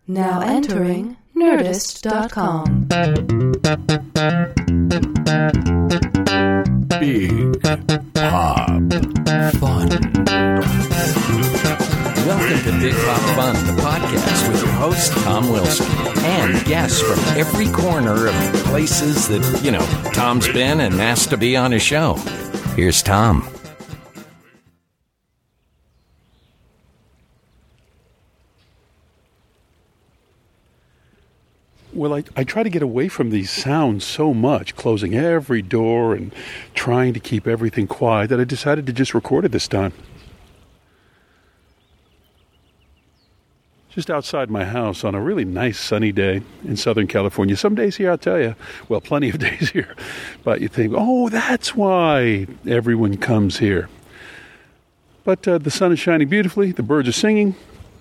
Now entering Nerdist.com. Big Pop Fun. Welcome to Big Pop Fun, the podcast with your host, Tom Wilson, and guests from every corner of places that, Tom's been and asked to be on his show. Here's Tom. Well, I try to get away from these sounds so much, closing every door and trying to keep everything quiet, that I decided to just record it this time. Just outside my house on a really nice sunny day in Southern California. Some days here, I'll tell you, well, plenty of days here. But you think, oh, that's why everyone comes here. But the sun is shining beautifully. The birds are singing.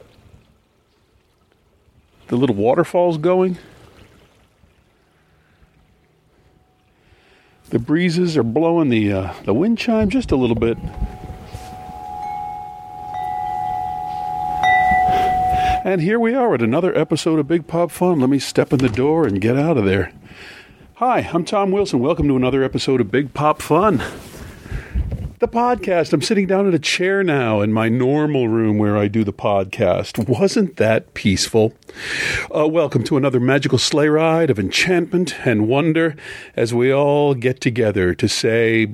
The little waterfall's going. The breezes are blowing the wind chime just a little bit. And here we are at another episode of Big Pop Fun. Let me step in the door and get out of there. Hi, I'm Tom Wilson. Welcome to another episode of Big Pop Fun, the podcast. I'm sitting down in a chair now in my normal room where I do the podcast. Wasn't that peaceful? Welcome to another magical sleigh ride of enchantment and wonder as we all get together to say,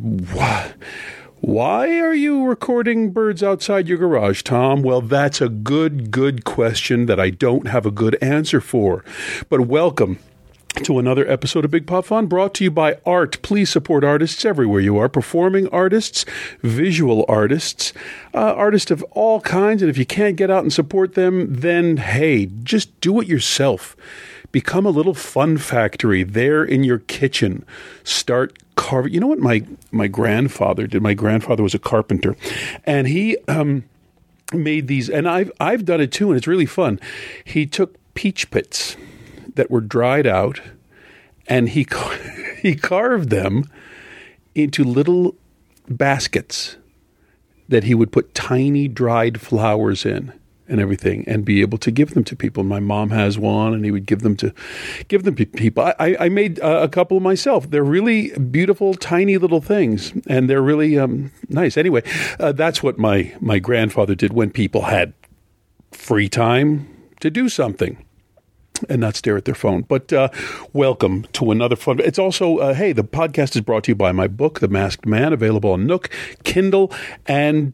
why are you recording birds outside your garage, Tom? Well, that's a good question that I don't have a good answer for. But welcome to another episode of Big Pop Fun, brought to you by Art. Please support artists everywhere you are. Performing artists, visual artists, artists of all kinds. And if you can't get out and support them, then hey, just do it yourself. Become a little fun factory there in your kitchen. Start carving. You know what my grandfather did? My grandfather was a carpenter, and he made these. And I've done it too, and it's really fun. He took peach pits that were dried out, and he carved them into little baskets that he would put tiny dried flowers in and everything, and be able to give them to people. My mom has one, and he would give them to people. I made a couple myself. They're really beautiful, tiny little things, and they're really nice. Anyway, that's what my grandfather did when people had free time to do something and not stare at their phone. But welcome to another fun. It's also, hey, the podcast is brought to you by my book, The Masked Man, available on Nook, Kindle, and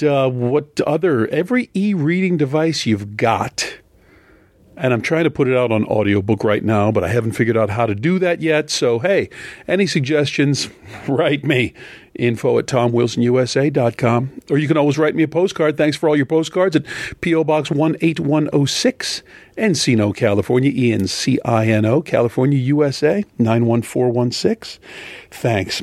every e-reading device you've got. And I'm trying to put it out on audiobook right now, but I haven't figured out how to do that yet. So, hey, any suggestions, write me. info@TomWilsonUSA.com. Or you can always write me a postcard. Thanks for all your postcards at P.O. Box 18106, Encino, California, Encino, California, USA, 91416. Thanks.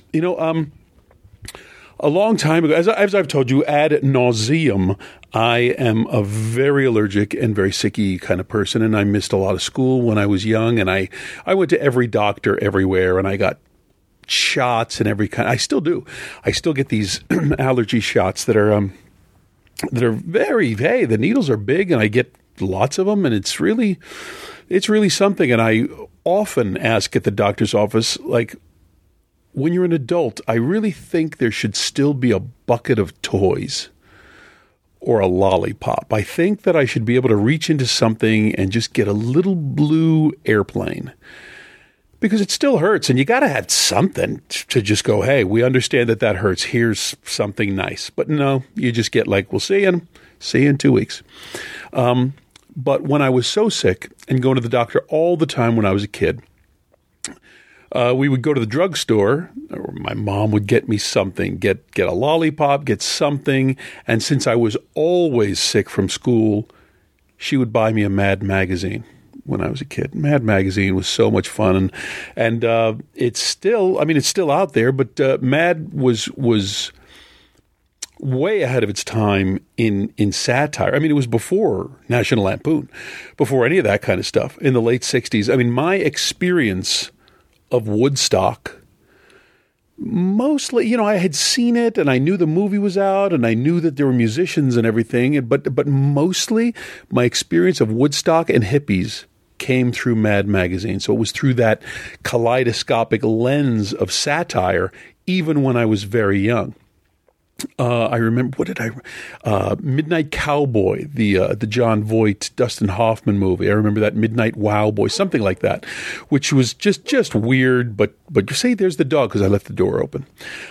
A long time ago, as I've told you ad nauseum, I am a very allergic and very sicky kind of person, and I missed a lot of school when I was young, and I went to every doctor everywhere, and I got shots and every kind. I still do. I still get these allergy shots that are very, hey, the needles are big, and I get lots of them, and it's really something. And I often ask at the doctor's office, like, when you're an adult, I really think there should still be a bucket of toys or a lollipop. I think that I should be able to reach into something and just get a little blue airplane, because it still hurts, and you got to have something to just go, hey, we understand that hurts. Here's something nice. But no, you just get like, we'll see you in 2 weeks. But when I was so sick and going to the doctor all the time when I was a kid, we would go to the drugstore, or my mom would get me something, get a lollipop, get something. And since I was always sick from school, she would buy me a Mad magazine when I was a kid. Mad magazine was so much fun. And it's still out there, but Mad was way ahead of its time in satire. I mean, it was before National Lampoon, before any of that kind of stuff, in the late 60s. I mean, my experience of Woodstock, mostly, I had seen it, and I knew the movie was out, and I knew that there were musicians and everything, but mostly my experience of Woodstock and hippies came through Mad Magazine. So it was through that kaleidoscopic lens of satire, even when I was very young. I remember, Midnight Cowboy, the John Voight, Dustin Hoffman movie. I remember that, Midnight Wow Boy, something like that, which was just weird. But you say there's the dog because I left the door open.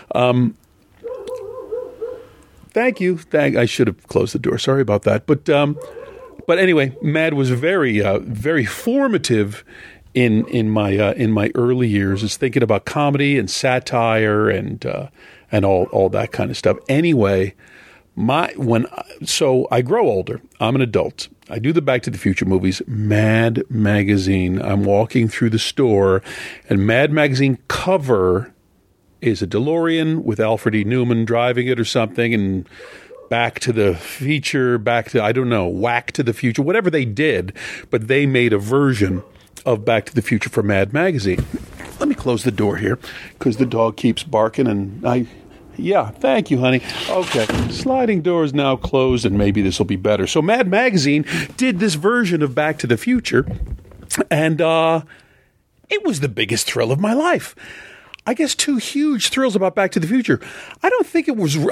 Thank you. I should have closed the door. Sorry about that. But anyway, Mad was very formative in my early years. Is thinking about comedy and satire and all that kind of stuff. Anyway, so I grow older. I'm an adult. I do the Back to the Future movies. Mad Magazine. I'm walking through the store, and Mad Magazine cover is a DeLorean with Alfred E. Newman driving it or something, and Back to the Future, Whack to the Future, whatever they did, but they made a version of Back to the Future for Mad Magazine. Let me close the door here because the dog keeps barking, and thank you, honey. Okay, sliding door is now closed, and maybe this will be better. So Mad Magazine did this version of Back to the Future, and it was the biggest thrill of my life. I guess two huge thrills about Back to the Future. I don't think it was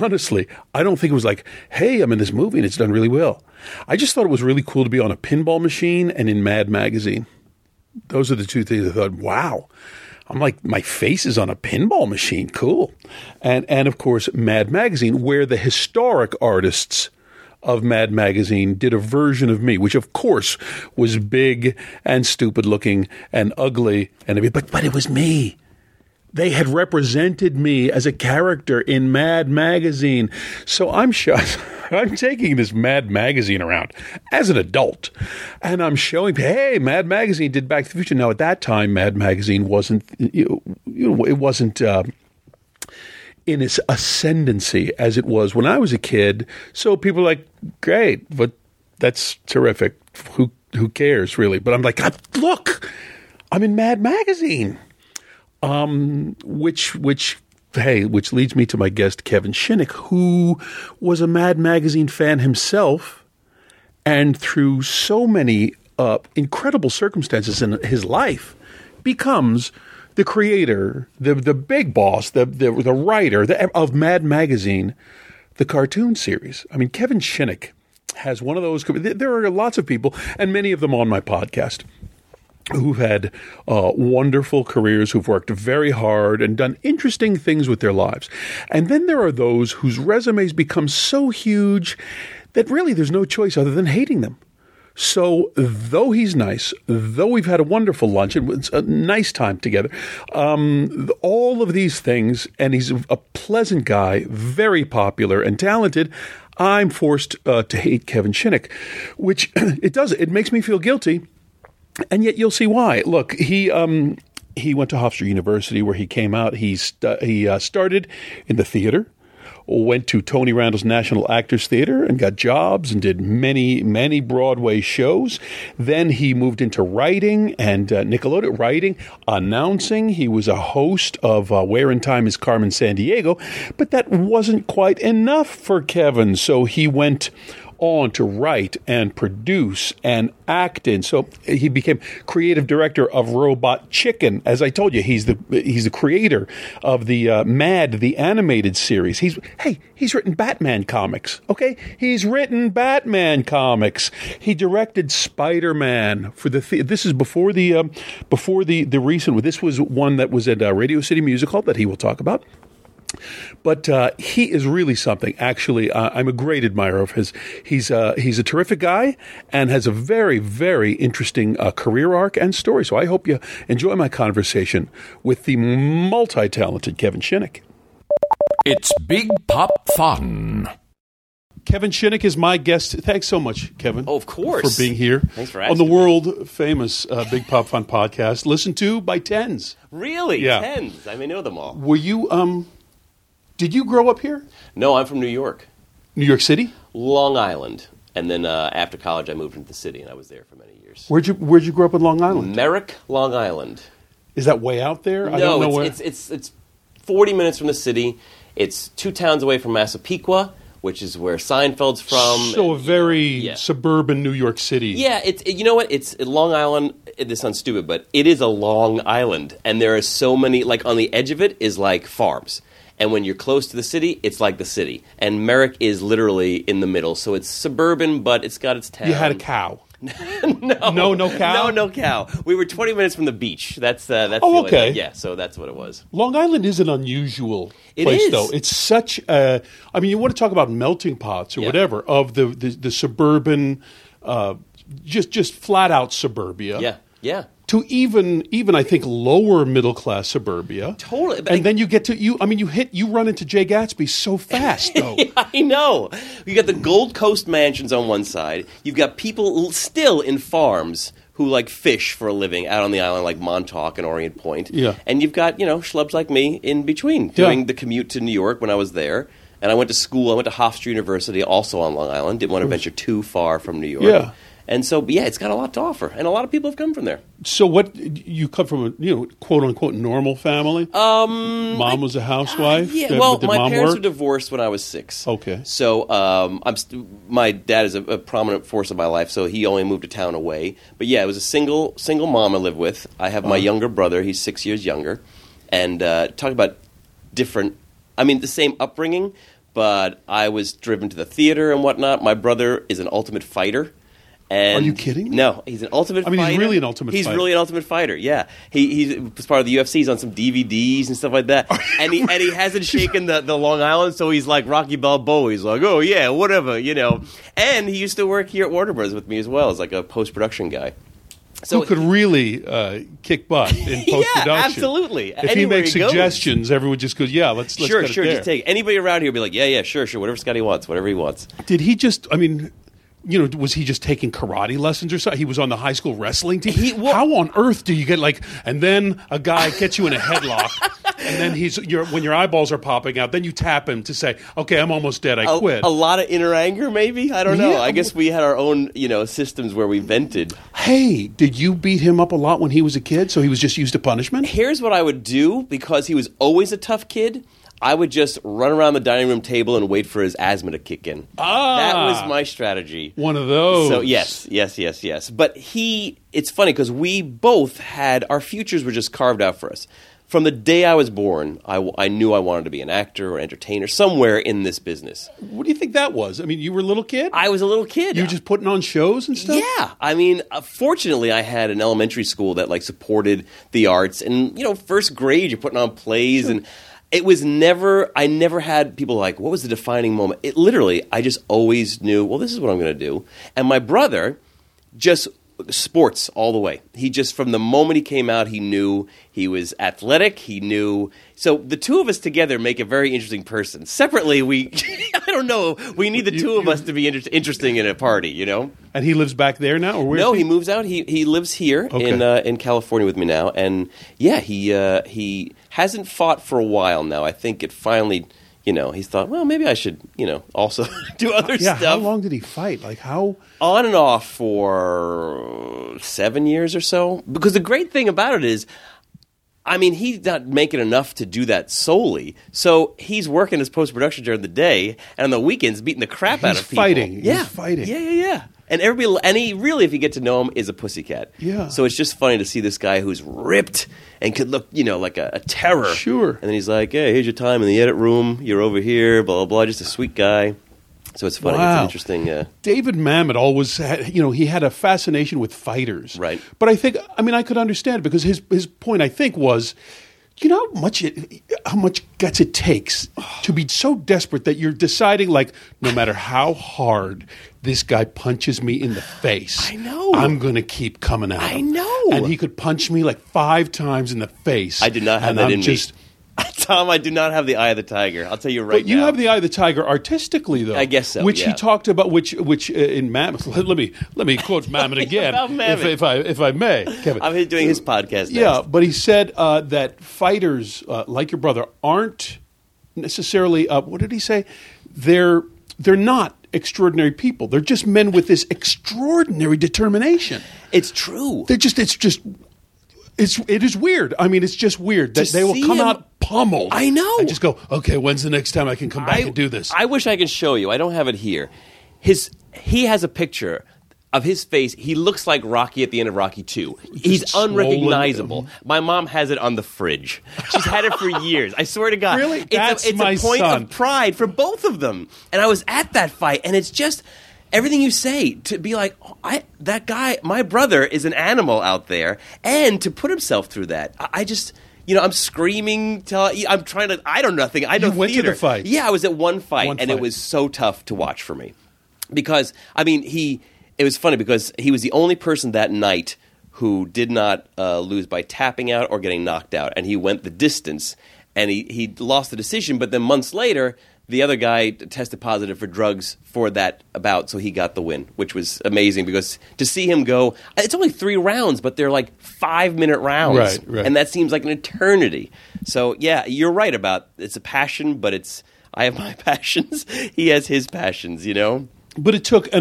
like, hey, I'm in this movie and it's done really well. I just thought it was really cool to be on a pinball machine and in Mad Magazine. Those are the two things I thought, wow. I'm like, my face is on a pinball machine. Cool. And of course, Mad Magazine, where the historic artists of Mad Magazine did a version of me, which of course was big and stupid looking and ugly and everything, but it was me. They had represented me as a character in Mad Magazine. So I'm taking this Mad Magazine around as an adult, and I'm showing, hey, Mad Magazine did Back to the Future. Now, at that time, Mad Magazine wasn't, it wasn't in its ascendancy as it was when I was a kid. So people are like, great, but that's terrific. Who cares, really? But I'm like, look, I'm in Mad Magazine. Which leads me to my guest, Kevin Shinick, who was a Mad Magazine fan himself, and through so many incredible circumstances in his life, becomes the creator, the big boss, the writer of Mad Magazine, the cartoon series. I mean, Kevin Shinick has one of those. There are lots of people, and many of them on my podcast, who've had wonderful careers, who've worked very hard and done interesting things with their lives. And then there are those whose resumes become so huge that really there's no choice other than hating them. So though he's nice, though we've had a wonderful lunch, and it's a nice time together, all of these things, and he's a pleasant guy, very popular and talented, I'm forced to hate Kevin Shinick, which it makes me feel guilty. And yet you'll see why. Look, he went to Hofstra University, where he came out. He started in the theater, went to Tony Randall's National Actors Theater and got jobs and did many, many Broadway shows. Then he moved into writing and Nickelodeon writing, announcing. He was a host of Where in Time is Carmen Sandiego. But that wasn't quite enough for Kevin, so he went on to write and produce and act in. So he became creative director of Robot Chicken. As I told you, he's the creator of the Mad, the animated series. He's written Batman comics. Okay, he's written Batman comics. He directed Spider-Man for this is before the recent. This was one that was at Radio City Music Hall that he will talk about. But he is really something. Actually, I'm a great admirer of his. He's a terrific guy and has a very, very interesting career arc and story. So I hope you enjoy my conversation with the multi-talented Kevin Shinick. It's Big Pop Fun. Kevin Shinick is my guest. Thanks so much, Kevin. Oh, of course. For being here. Thanks for asking on the world-famous Big Pop Fun podcast, listened to by tens. Really? Yeah. Tens? I may know them all. Were you... Did you grow up here? No, I'm from New York. New York City? Long Island. And then after college, I moved into the city, and I was there for many years. Where'd you grow up in Long Island? Merrick, Long Island. Is that way out there? No, I don't know where. It's 40 minutes from the city. It's 2 towns away from Massapequa, which is where Seinfeld's from. So a very Yeah. suburban New York City. Yeah, you know what? It's Long Island. This sounds stupid, but it is a long island, and there are so many. Like on the edge of it is like farms, and when you're close to the city, it's like the city. And Merrick is literally in the middle, so it's suburban, but it's got its town. You had a cow. No cow? No cow. We were 20 minutes from the beach. That's the Oh, okay. Yeah, so that's what it was. Long Island is an unusual It place, is. though. It's such a... I mean, you want to talk about melting pots or Yeah. whatever of the suburban, just flat-out suburbia. Yeah. To even I think lower middle class suburbia. Totally. And then you get to you run into Jay Gatsby so fast though. I know. You got the Gold Coast mansions on one side. You've got people still in farms who like fish for a living out on the island, like Montauk and Orient Point. Yeah. And you've got schlubs like me in between doing the commute to New York when I was there. And I went to school. I went to Hofstra University, also on Long Island. Didn't want to venture too far from New York. Yeah. And so, yeah, it's got a lot to offer, and a lot of people have come from there. So what you come from a quote unquote normal family? Mom was a housewife. Yeah, well, Did my mom parents work? were divorced when I was 6. Okay. So my dad is a prominent force in my life, so he only moved a town away. But yeah, it was a single mom I lived with. I have my younger brother. He's 6 years younger. And talk about different, the same upbringing, but I was driven to the theater and whatnot. My brother is an ultimate fighter. And Are you kidding me? No, he's an ultimate fighter. He's really an ultimate fighter. He's really an ultimate fighter, yeah. He was part of the UFC. He's on some DVDs and stuff like that. And he hasn't shaken the Long Island, so he's like Rocky Balboa. He's like, oh, yeah, whatever, And he used to work here at Warner Bros. With me as well as like a post-production guy. So who could really kick butt in post-production. Yeah, absolutely. If Anywhere he makes he goes. suggestions, everyone just goes, yeah, let's Sure, get it there. just take it. Anybody around here will be like, yeah, sure, whatever Scotty wants, whatever he wants. Did he just, was he just taking karate lessons or something? He was on the high school wrestling team? How on earth do you get and then a guy gets you in a headlock, and then when your eyeballs are popping out, then you tap him to say, okay, I'm almost dead, I quit. A lot of inner anger, maybe? I don't know. Yeah. I guess we had our own, systems where we vented. Hey, did you beat him up a lot when he was a kid, so he was just used to punishment? Here's what I would do, because he was always a tough kid. I would just run around the dining room table and wait for his asthma to kick in. That was my strategy. One of those. So yes. But it's funny because we both our futures were just carved out for us. From the day I was born, I knew I wanted to be an actor or entertainer, somewhere in this business. What do you think that was? You were a little kid? I was a little kid. You were just putting on shows and stuff? Yeah. Fortunately, I had an elementary school that supported the arts. And, first grade, you're putting on plays and... It was I never had people like, what was the defining moment? I just always knew, well, this is what I'm going to do. And my brother, just sports all the way. He just, from the moment he came out, he knew he was athletic. He knew. So the two of us together make a very interesting person. Separately, I don't know, we need the two of us to be interesting in a party, And he lives back there now? Or where? No, he moves out. He lives here in California with me now. And yeah, he hasn't fought for a while now. I think it finally, he's thought, well, maybe I should, also do other stuff. How long did he fight? How? On and off for 7 years or so. Because the great thing about it is, he's not making enough to do that solely. So he's working his post-production during the day, and on the weekends beating the crap out of people. He's fighting. Yeah. And he really, if you get to know him, is a pussycat. Yeah. So it's just funny to see this guy who's ripped and could look, like a terror. Sure. And then he's like, hey, here's your time in the edit room. You're over here, blah, blah, blah. Just a sweet guy. So it's funny. Wow. It's interesting. David Mamet always had, he had a fascination with fighters. Right. But I think, I could understand it because his point, I think, was, how much guts it takes to be so desperate that you're deciding, no matter how hard this guy punches me in the face, I know, I'm going to keep coming at him. I know. And he could punch me 5 times in the face. I did not have that in me. Tom, I do not have the eye of the tiger. I'll tell you right now. But you have the eye of the tiger artistically, though. I guess so. Which yeah. he talked about. Which in Mamet. Let me quote Mamet again, About Mamet. if I may, Kevin. I'm doing his podcast. Yeah, but he said that fighters like your brother aren't necessarily. What did he say? They're not extraordinary people. They're just men with this extraordinary determination. It's true. It's just. It is weird. I mean, it's just weird that To they will see come him- out pummeled. I know. And just go, okay, when's the next time I can come back and do this? I wish I could show you. I don't have it here. He has a picture of his face. He looks like Rocky at the end of Rocky 2. He's swollen. unrecognizable. My mom has it on the fridge. She's had it for years. I swear to God. Really? It's That's my a point son. of pride for both of them. And I was at that fight, and it's just everything you say to be like, that guy, my brother, is an animal out there, and to put himself through that. I just. I'm screaming. I'm trying to. I don't know nothing. I know You went to theater. the fight. Yeah, I was at one fight, and fight. it was so tough to watch for me because it was funny because he was the only person that night who did not lose by tapping out or getting knocked out, and he went the distance, and he lost the decision. But then months later, the other guy tested positive for drugs for that bout, so he got the win, which was amazing because to see him go, it's only 3 rounds, but they're like 5-minute rounds, Right. and that seems like an eternity. So yeah, you're right about it's a passion, but I have my passions, he has his passions, But it took,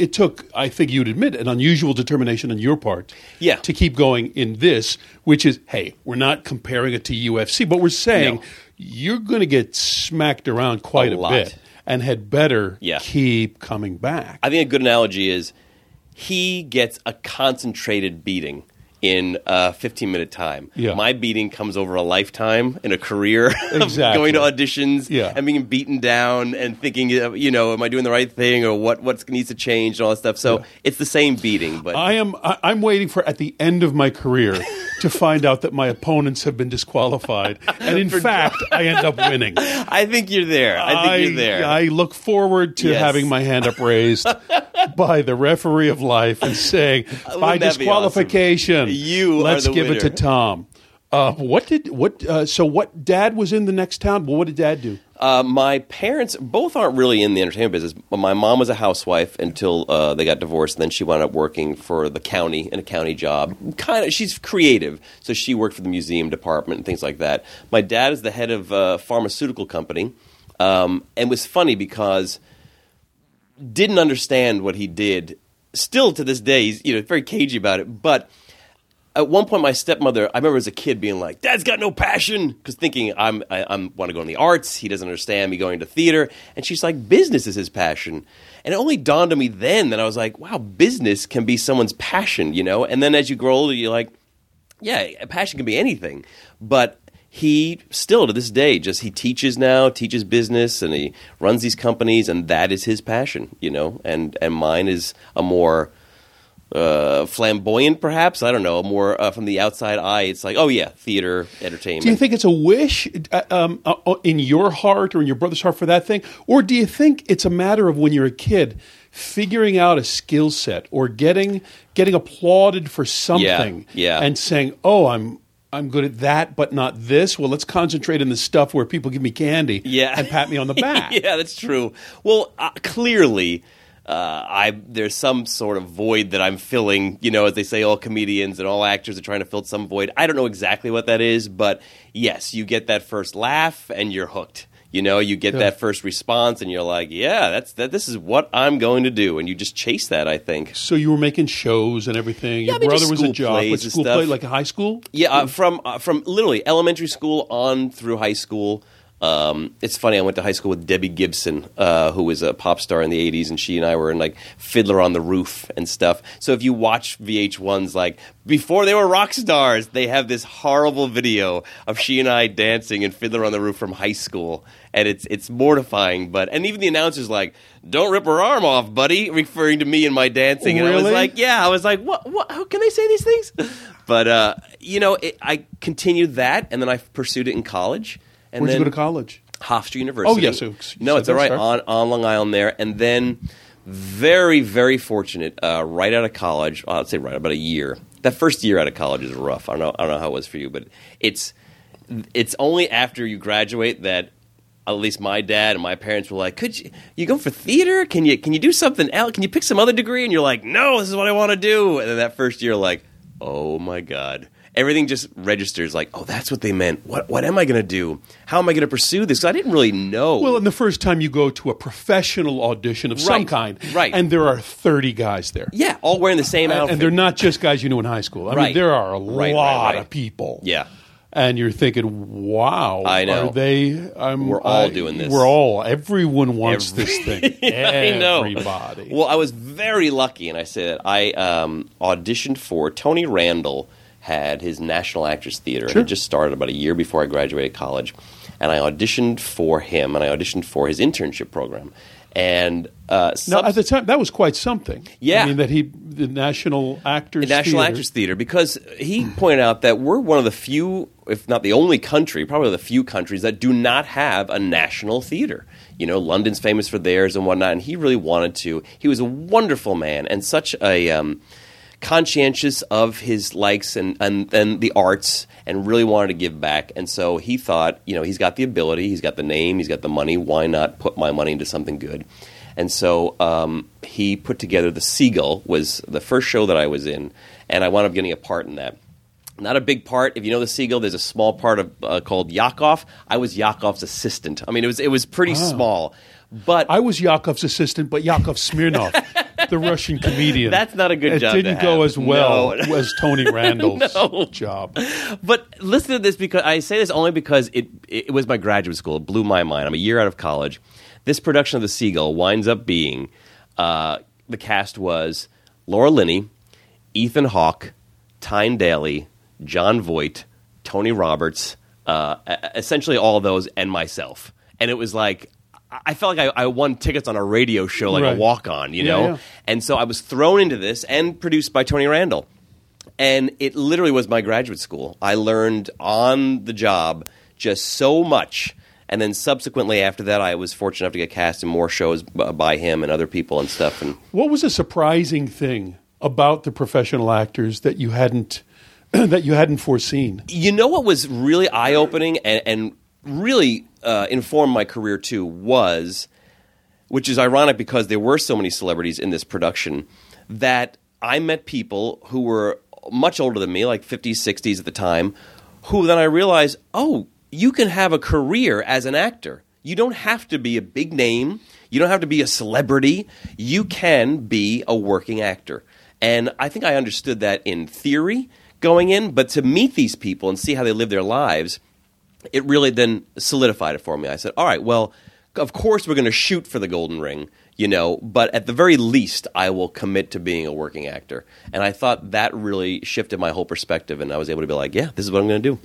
I think you'd admit, an unusual determination on your part Yeah. to keep going in this, which is, hey, we're not comparing it to UFC, but we're saying No. you're going to get smacked around quite A a lot. bit and had better Yeah. keep coming back. I think a good analogy is he gets a concentrated beating in a 15-minute time. Yeah. My beating comes over a lifetime in a career of Exactly. going to auditions Yeah. and being beaten down and thinking, am I doing the right thing or what needs to change and all that stuff. So it's the same beating. But I'm waiting for at the end of my career to find out that my opponents have been disqualified, and in fact, I end up winning. I think you're there. I think you're there. I look forward to Yes. having my hand up raised by the referee of life and saying, by Wouldn't that be disqualification, You are let's the give it to winner. Tom. What Dad was in the next town? Well, what did Dad do? My parents both aren't really in the entertainment business. My mom was a housewife until they got divorced, and then she wound up working for the county in a county job. She's creative, so she worked for the museum department and things like that. My dad is the head of a pharmaceutical company, and it was funny because didn't understand what he did. Still to this day, he's very cagey about it, but. At one point, my stepmother, I remember as a kid being like, Dad's got no passion, because thinking I want to go in the arts. He doesn't understand me going to theater. And she's like, business is his passion. And it only dawned on me then that I was like, wow, business can be someone's passion, And then as you grow older, you're like, yeah, a passion can be anything. But he still, to this day, he teaches business, and he runs these companies, and that is his passion, And mine is a more... flamboyant, perhaps. I don't know. More from the outside eye, it's like, oh yeah, theater, entertainment. Do you think it's a wish in your heart or in your brother's heart for that thing? Or do you think it's a matter of when you're a kid figuring out a skill set or getting applauded for something Yeah. and saying, oh, I'm good at that, but not this. Well, let's concentrate on the stuff where people give me candy and pat me on the back. Yeah, that's true. Well, clearly... there's some sort of void that I'm filling, as they say, all comedians and all actors are trying to fill some void. I don't know exactly what that is, but yes, you get that first laugh and you're hooked. You get that first response and you're like, yeah, this is what I'm going to do. And you just chase that, I think. So you were making shows and everything. Your brother was a jock. What school play, like a high school? Yeah, from literally elementary school on through high school. It's funny, I went to high school with Debbie Gibson, who was a pop star in the 80s, and she and I were in, like, Fiddler on the Roof and stuff. So if you watch VH1's, like, before they were rock stars, they have this horrible video of she and I dancing in Fiddler on the Roof from high school. And it's mortifying, and even the announcer's like, don't rip her arm off, buddy, referring to me and my dancing. And Really? I was like, what, how can they say these things? But, I continued that, and then I pursued it in college. And Where'd then you go to college? Hofstra University. Oh, yes. No, it's all right. On Long Island there. And then very, very fortunate, right out of college, I'd say right about a year. That first year out of college is rough. I don't know how it was for you, but it's only after you graduate that at least my dad and my parents were like, could you go for theater? Can you do something else? Can you pick some other degree? And you're like, no, this is what I want to do. And then that first year, like, oh my God. everything just registers like, oh, that's what they meant. What am I going to do? How am I going to pursue this? 'Cause I didn't really know. Well, and the first time you go to a professional audition of some Right, kind, right. and there are 30 guys there. yeah, all wearing the same outfit. And they're not just guys you knew in high school. I mean, Right. there are a Right, lot right. of people. Yeah. And you're thinking, wow. I know. Are they? We're all doing this. Everyone wants this thing. I know. Everybody. Well, I was very lucky, and I said I auditioned for Tony Randall. Had his National Actors Theater. Sure. It had just started about a year before I graduated college, and I auditioned for him, and I auditioned for his internship program. And Now, at the time, that was quite something. Yeah. I mean, the National Actors National Theater. Actors Theater, because he pointed out that we're one of the few, if not the only country, probably the few countries that do not have a national theater. You know, London's famous for theirs and whatnot, and he really wanted to. He was a wonderful man and such a conscientious of his likes and the arts, and really wanted to give back. And so he thought, you know, he's got the ability, he's got the name, he's got the money, why not put my money into something good? And so he put together The Seagull, was the first show that I was in, and I wound up getting a part in that. Not a big part. If you know The Seagull, there's a small part of called Yakov. I was Yakov's assistant. I mean, it was pretty small. But I was Yakov's assistant, but Yakov Smirnov, the Russian comedian. That's not a good job to It didn't go have. as well No. as Tony Randall's job. But listen to this, because I say this only because it was my graduate school. It blew my mind. I'm a year out of college. This production of The Seagull winds up being the cast was Laura Linney, Ethan Hawke, Tyne Daly, John Voight, Tony Roberts, essentially all of those, and myself. And it was like, I felt like I won tickets on a radio show, like Right. a walk-on, you know? Yeah. And so I was thrown into this and produced by Tony Randall. And it literally was my graduate school. I learned on the job just so much. And then subsequently after that, I was fortunate enough to get cast in more shows by him and other people and stuff. And What was a surprising thing about the professional actors that you hadn't foreseen? you know what was really eye-opening and really informed my career too was, which is ironic because there were so many celebrities in this production, that I met people who were much older than me, like 50s, 60s at the time, who then I realized, oh, you can have a career as an actor. You don't have to be a big name. You don't have to be a celebrity. You can be a working actor. And I think I understood that in theory going in, but to meet these people and see how they live their lives, it really then solidified it for me. I said, all right, well, of course we're going to shoot for the Golden Ring, you know, but at the very least, I will commit to being a working actor. And I thought that really shifted my whole perspective, and I was able to be like, yeah, this is what I'm going to do.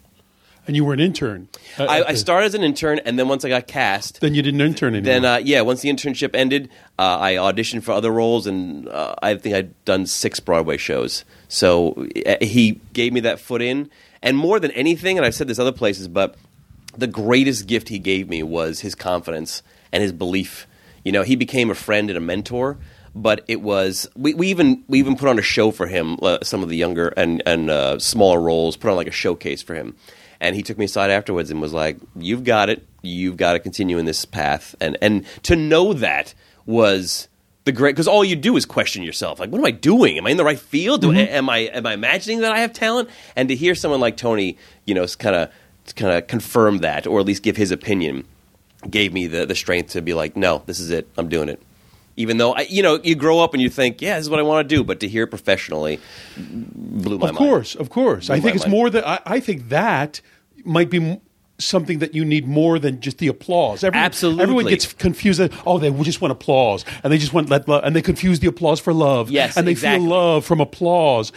And you were an intern. I started as an intern, and then once I got cast, Then you didn't intern anymore. then once the internship ended, I auditioned for other roles, and I think I'd done 6 Broadway shows. So he gave me that foot in, and more than anything, and I've said this other places, but the greatest gift he gave me was his confidence and his belief. You know, he became a friend and a mentor. But it was we even put on a show for him. Some of the younger and smaller roles put on like a showcase for him. And he took me aside afterwards and was like, "You've got it. You've got to continue in this path." And to know that was the great, because all you do is question yourself, like, "What am I doing? Am I in the right field? Am I imagining that I have talent?" And to hear someone like Tony, you know, kind of confirm that, or at least give his opinion, gave me the strength to be like, "No, this is it. I'm doing it." Even though, you grow up and you think, yeah, this is what I want to do, but to hear it professionally blew my mind. Of course. I think it's more that I think that might be something that you need more than just the applause. Absolutely. Everyone gets confused. They just want applause, and they just want and they confuse the applause for love. Yes, and they exactly. feel love from applause.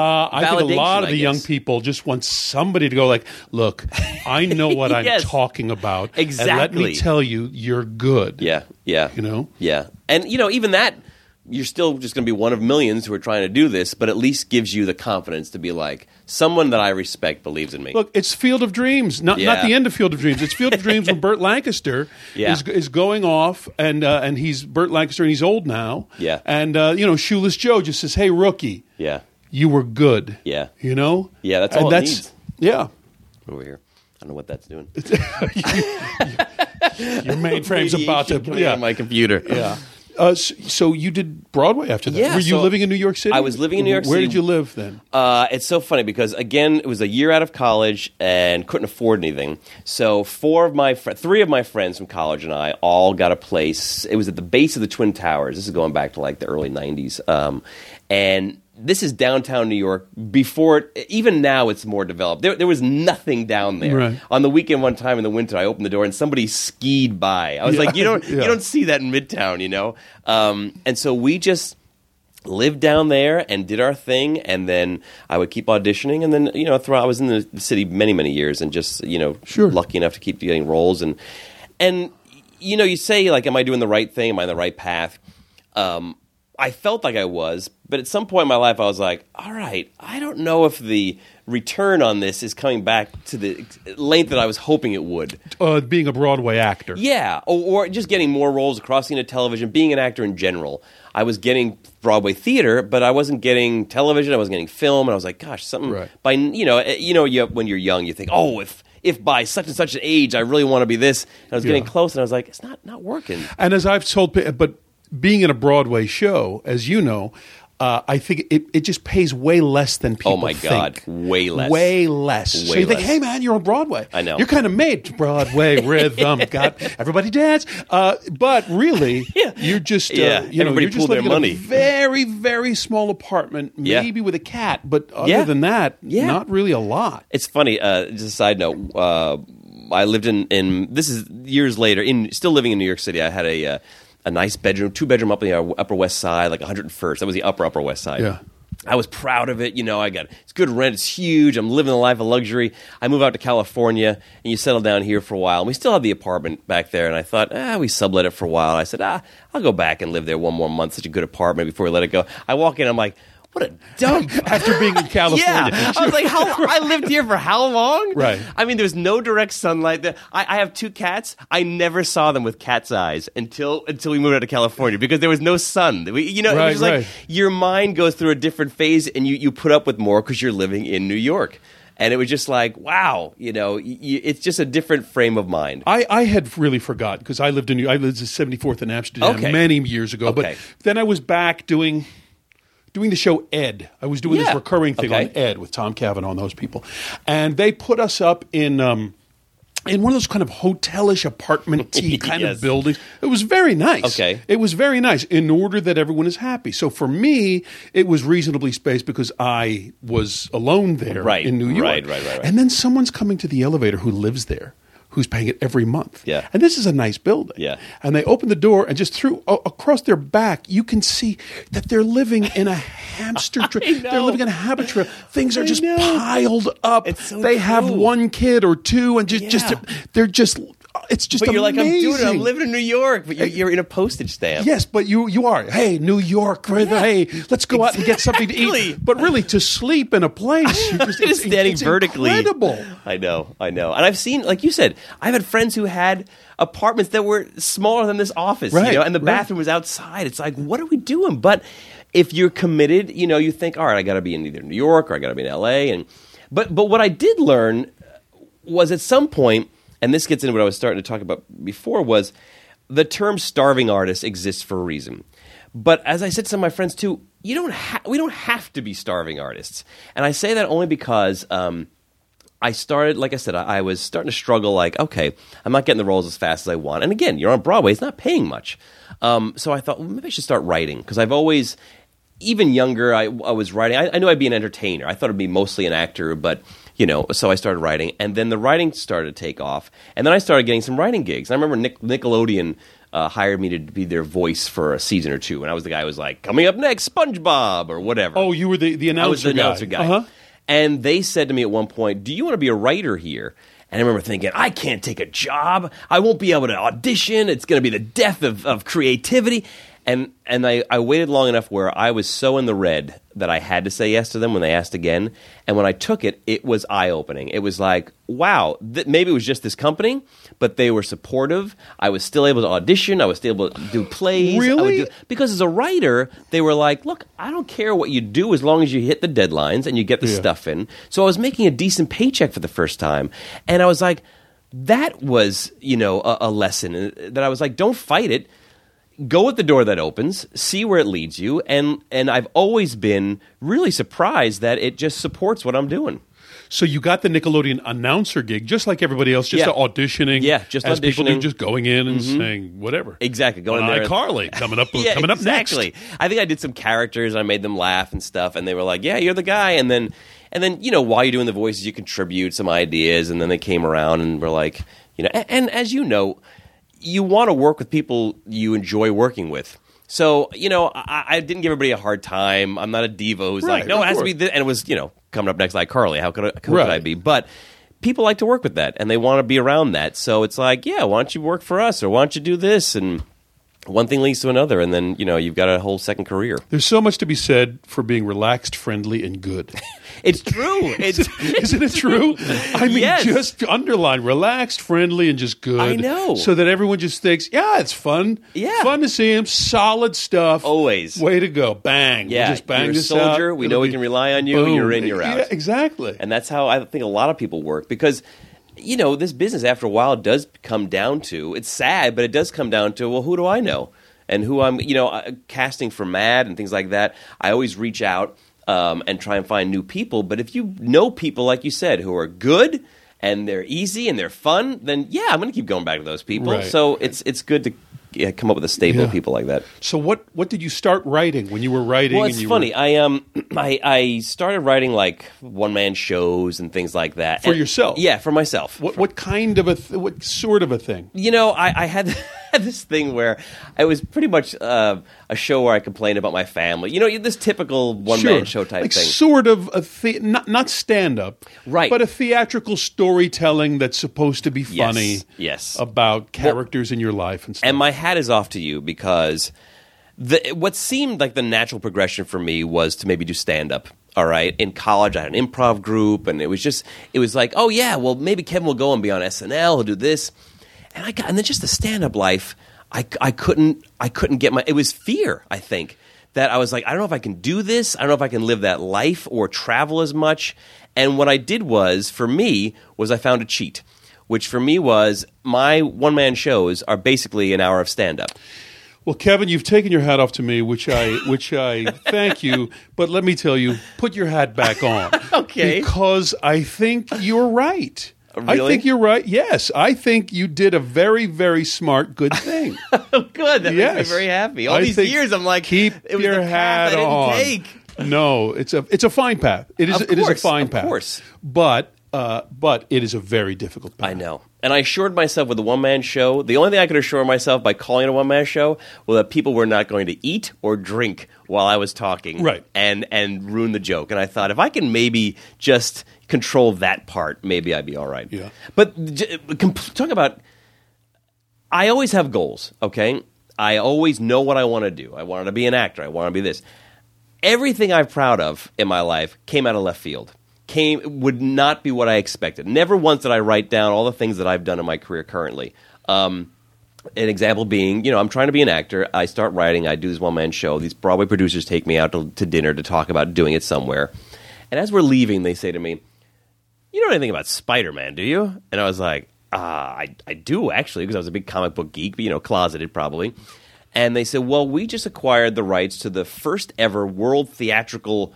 I think a lot Validation, of the I young guess. people just want somebody to go like, "Look, I know what Yes. I'm talking about. And let Exactly. me tell you, you're good." Yeah. You know? Yeah. And, even that, you're still just going to be one of millions who are trying to do this, but at least gives you the confidence to be like, someone that I respect believes in me. Look, it's Field of Dreams, not Yeah. the end of Field of Dreams. It's Field of Dreams when Burt Lancaster Yeah. is going off, and he's Burt Lancaster, and he's old now. Yeah. And Shoeless Joe just says, "Hey, rookie, Yeah. you were good." Yeah. You know. Yeah, that's And all it needs. Yeah. Over here. I don't know what that's doing. Your mainframe's about to. Coming out of my computer. Yeah. So you did Broadway after that. Yeah, Were you so living in New York City? I was living in New York Where City. did you live then? It's so funny because, again, it was a year out of college and couldn't afford anything. So 3 of my friends from college and I all got a place. It was at the base of the Twin Towers. This is going back to like the early 90s. And this is downtown New York. Even now it's more developed. There was nothing down there. Right. On the weekend one time in the winter, I opened the door and somebody skied by. I was like, you don't see that in Midtown, you know? And so we just lived down there and did our thing, and then I would keep auditioning, and then, I was in the city many, many years and just, lucky enough to keep getting roles. And you say, like, am I doing the right thing? Am I on the right path? I felt like I was, but at some point in my life I was like, all right, I don't know if the return on this is coming back to the length that I was hoping it would. Being a Broadway actor. Yeah, or just getting more roles, crossing into television, being an actor in general. I was getting Broadway theater, but I wasn't getting television, I wasn't getting film, and I was like, gosh, something by when you're young, you think, oh, if by such and such an age I really want to be this, and I was getting close, and I was like, it's not working. And as I've told people, but being in a Broadway show, as you know, I think it just pays way less than people think. Oh, my God. Way less. Way less. So you think, hey, man, you're on Broadway. I know. You're kind of made to Broadway rhythm. Got everybody dance. But really, you're just, everybody you're just pooled their living money. in a very, very small apartment, maybe with a cat. But other than that, not really a lot. It's funny. Just a side note. I lived in this is years later, still living in New York City. I had a nice bedroom, 2-bedroom up on the Upper West Side, like 101st. That was the Upper West Side. Yeah. I was proud of it. It's good rent. It's huge. I'm living the life of luxury. I move out to California, and you settle down here for a while. And we still have the apartment back there, and I thought, we sublet it for a while. I said, I'll go back and live there one more month. Such a good apartment before we let it go. I walk in, I'm like, what a dump. After being in California. Yeah. I was like, I lived here for how long? Right. I mean, there's no direct sunlight. I have 2 cats. I never saw them with cat's eyes until we moved out to California because there was no sun. It was like your mind goes through a different phase and you put up with more because you're living in New York. And it was just like, wow, it's just a different frame of mind. I had really forgotten because I lived at 74th and Amsterdam many years ago. Okay. But then I was back doing the show Ed. I was doing this recurring thing on Ed with Tom Cavanaugh and those people. And they put us up in one of those kind of hotelish apartment-y kind of buildings. It was very nice. Okay. It was very nice in order that everyone is happy. So for me, it was reasonably spaced because I was alone there in New York. Right. And then someone's coming to the elevator who lives there, who's paying it every month. Yeah. And this is a nice building. Yeah. And they open the door and just across their back, you can see that they're living in a hamster trail. They're living in a habit trail. Things are just piled up. It's so they have true. 1 kid or 2 and they're just it's just but you're amazing. like, I'm doing it. I'm living in New York, but you're in a postage stamp. Yes, but you are. Hey, New York. Hey, let's go out and get something to eat. But really, to sleep in a place, you're just standing vertically. Incredible. I know. And I've seen, like you said, I've had friends who had apartments that were smaller than this office, and the bathroom was outside. It's like, what are we doing? But if you're committed, you think, all right, I got to be in either New York or I got to be in LA. But what I did learn was at some point, and this gets into what I was starting to talk about before, was the term starving artist exists for a reason. But as I said to some of my friends too, we don't have to be starving artists. And I say that only because I started, like I said, I was starting to struggle, like, okay, I'm not getting the roles as fast as I want. And again, you're on Broadway, it's not paying much. So I thought, well, maybe I should start writing, because I've always, even younger, I was writing. I knew I'd be an entertainer. I thought I'd be mostly an actor, but, so I started writing. And then the writing started to take off. And then I started getting some writing gigs. And I remember Nickelodeon hired me to be their voice for a season or 2. And I was the guy who was like, coming up next, SpongeBob, or whatever. Oh, you were the announcer guy. I was the announcer guy. Uh-huh. And they said to me at one point, do you want to be a writer here? And I remember thinking, I can't take a job. I won't be able to audition. It's going to be the death of creativity. And I waited long enough where I was so in the red that I had to say yes to them when they asked again. And when I took it, it was eye-opening. It was like, wow, maybe it was just this company, but they were supportive. I was still able to audition. I was still able to do plays. Really? Because as a writer, they were like, look, I don't care what you do as long as you hit the deadlines and you get the stuff in. So I was making a decent paycheck for the first time. And I was like, that was, a lesson that I was like, don't fight it. go at the door that opens, see where it leads you, and I've always been really surprised that it just supports what I'm doing. So you got the Nickelodeon announcer gig, just like everybody else, just auditioning. Yeah, just as people do, auditioning. just going in and saying whatever. Exactly, going on there. iCarly coming up next. Exactly. I think I did some characters. I made them laugh and stuff, and they were like, "Yeah, you're the guy." And then while you're doing the voices, you contribute some ideas, and then they came around and were like, and as you know, you want to work with people you enjoy working with. So, I didn't give everybody a hard time. I'm not a diva who's Right, like, no, it has to course. be this. And it was, coming up next like iCarly. How could I be? But people like to work with that, and they want to be around that. So it's like, yeah, why don't you work for us, or why don't you do this? And one thing leads to another, and then, you've got a whole second career. There's so much to be said for being relaxed, friendly, and good. It's true. Isn't it true? I mean, Yes. just underline relaxed, friendly, and just good. I know. So that everyone just thinks, yeah, it's fun. Yeah. Fun to see him. Solid stuff. Always. Way to go. Bang. Yeah, We'll just bang you're a this soldier. out. We It'll know we be- can rely on you. Boom. You're in, you're out. Yeah, exactly. And that's how I think a lot of people work, because this business after a while does come down to, it's sad, but it does come down to, well, who do I know? And who I'm, casting for Mad and things like that. I always reach out and try and find new people. But if you know people, like you said, who are good and they're easy and they're fun, then yeah, I'm going to keep going back to those people. Right. So it's good to come up with a stable of Yeah. people like that. So what did you start writing when you were writing? Well, and it's you funny. Were, I started writing like one-man shows and things like that. For And- yourself? Yeah, for myself. what kind of what sort of a thing? I had this thing where it was pretty much a show where I complained about my family. This typical one-man show type like thing. Sort of a not stand up, Right. But a theatrical storytelling that's supposed to be funny. Yes. About characters in your life and stuff. And my hat is off to you, because what seemed like the natural progression for me was to maybe do stand-up. All right. In college, I had an improv group, and it was like, oh yeah, well maybe Kevin will go and be on SNL. He'll do this, and then just the stand-up life. I couldn't get it was fear. I think that I was like, I don't know if I can do this. I don't know if I can live that life or travel as much. And what I did for me was I found a cheat, which for me was my one-man shows are basically an hour of stand-up. Well, Kevin, you've taken your hat off to me, which I thank you. But let me tell you, put your hat back on. Okay. Because I think you're right. Really? I think you're right. Yes, I think you did a very, very smart, good thing. Oh, good. That makes Yes. me very happy. All I these think years, I'm like, keep it was your the path hat I on. didn't take. No, it's a fine path. It is. Of It is a course, fine of path. course. But it is a very difficult path. I know. And I assured myself with the one-man show, the only thing I could assure myself by calling it a one-man show was that people were not going to eat or drink while I was talking, Right. and ruin the joke. And I thought, if I can maybe just control that part, maybe I'd be all right. Yeah. But talk about, I always have goals, okay? I always know what I want to do. I wanted to be an actor. I want to be this. Everything I'm proud of in my life came out of left field. Would not be what I expected. Never once did I write down all the things that I've done in my career currently. An example being, I'm trying to be an actor. I start writing. I do this one-man show. These Broadway producers take me out to dinner to talk about doing it somewhere. And as we're leaving, they say to me, "You know anything about Spider-Man, do you?" And I was like, I do, actually, because I was a big comic book geek, but, closeted probably. And they said, well, we just acquired the rights to the first ever world theatrical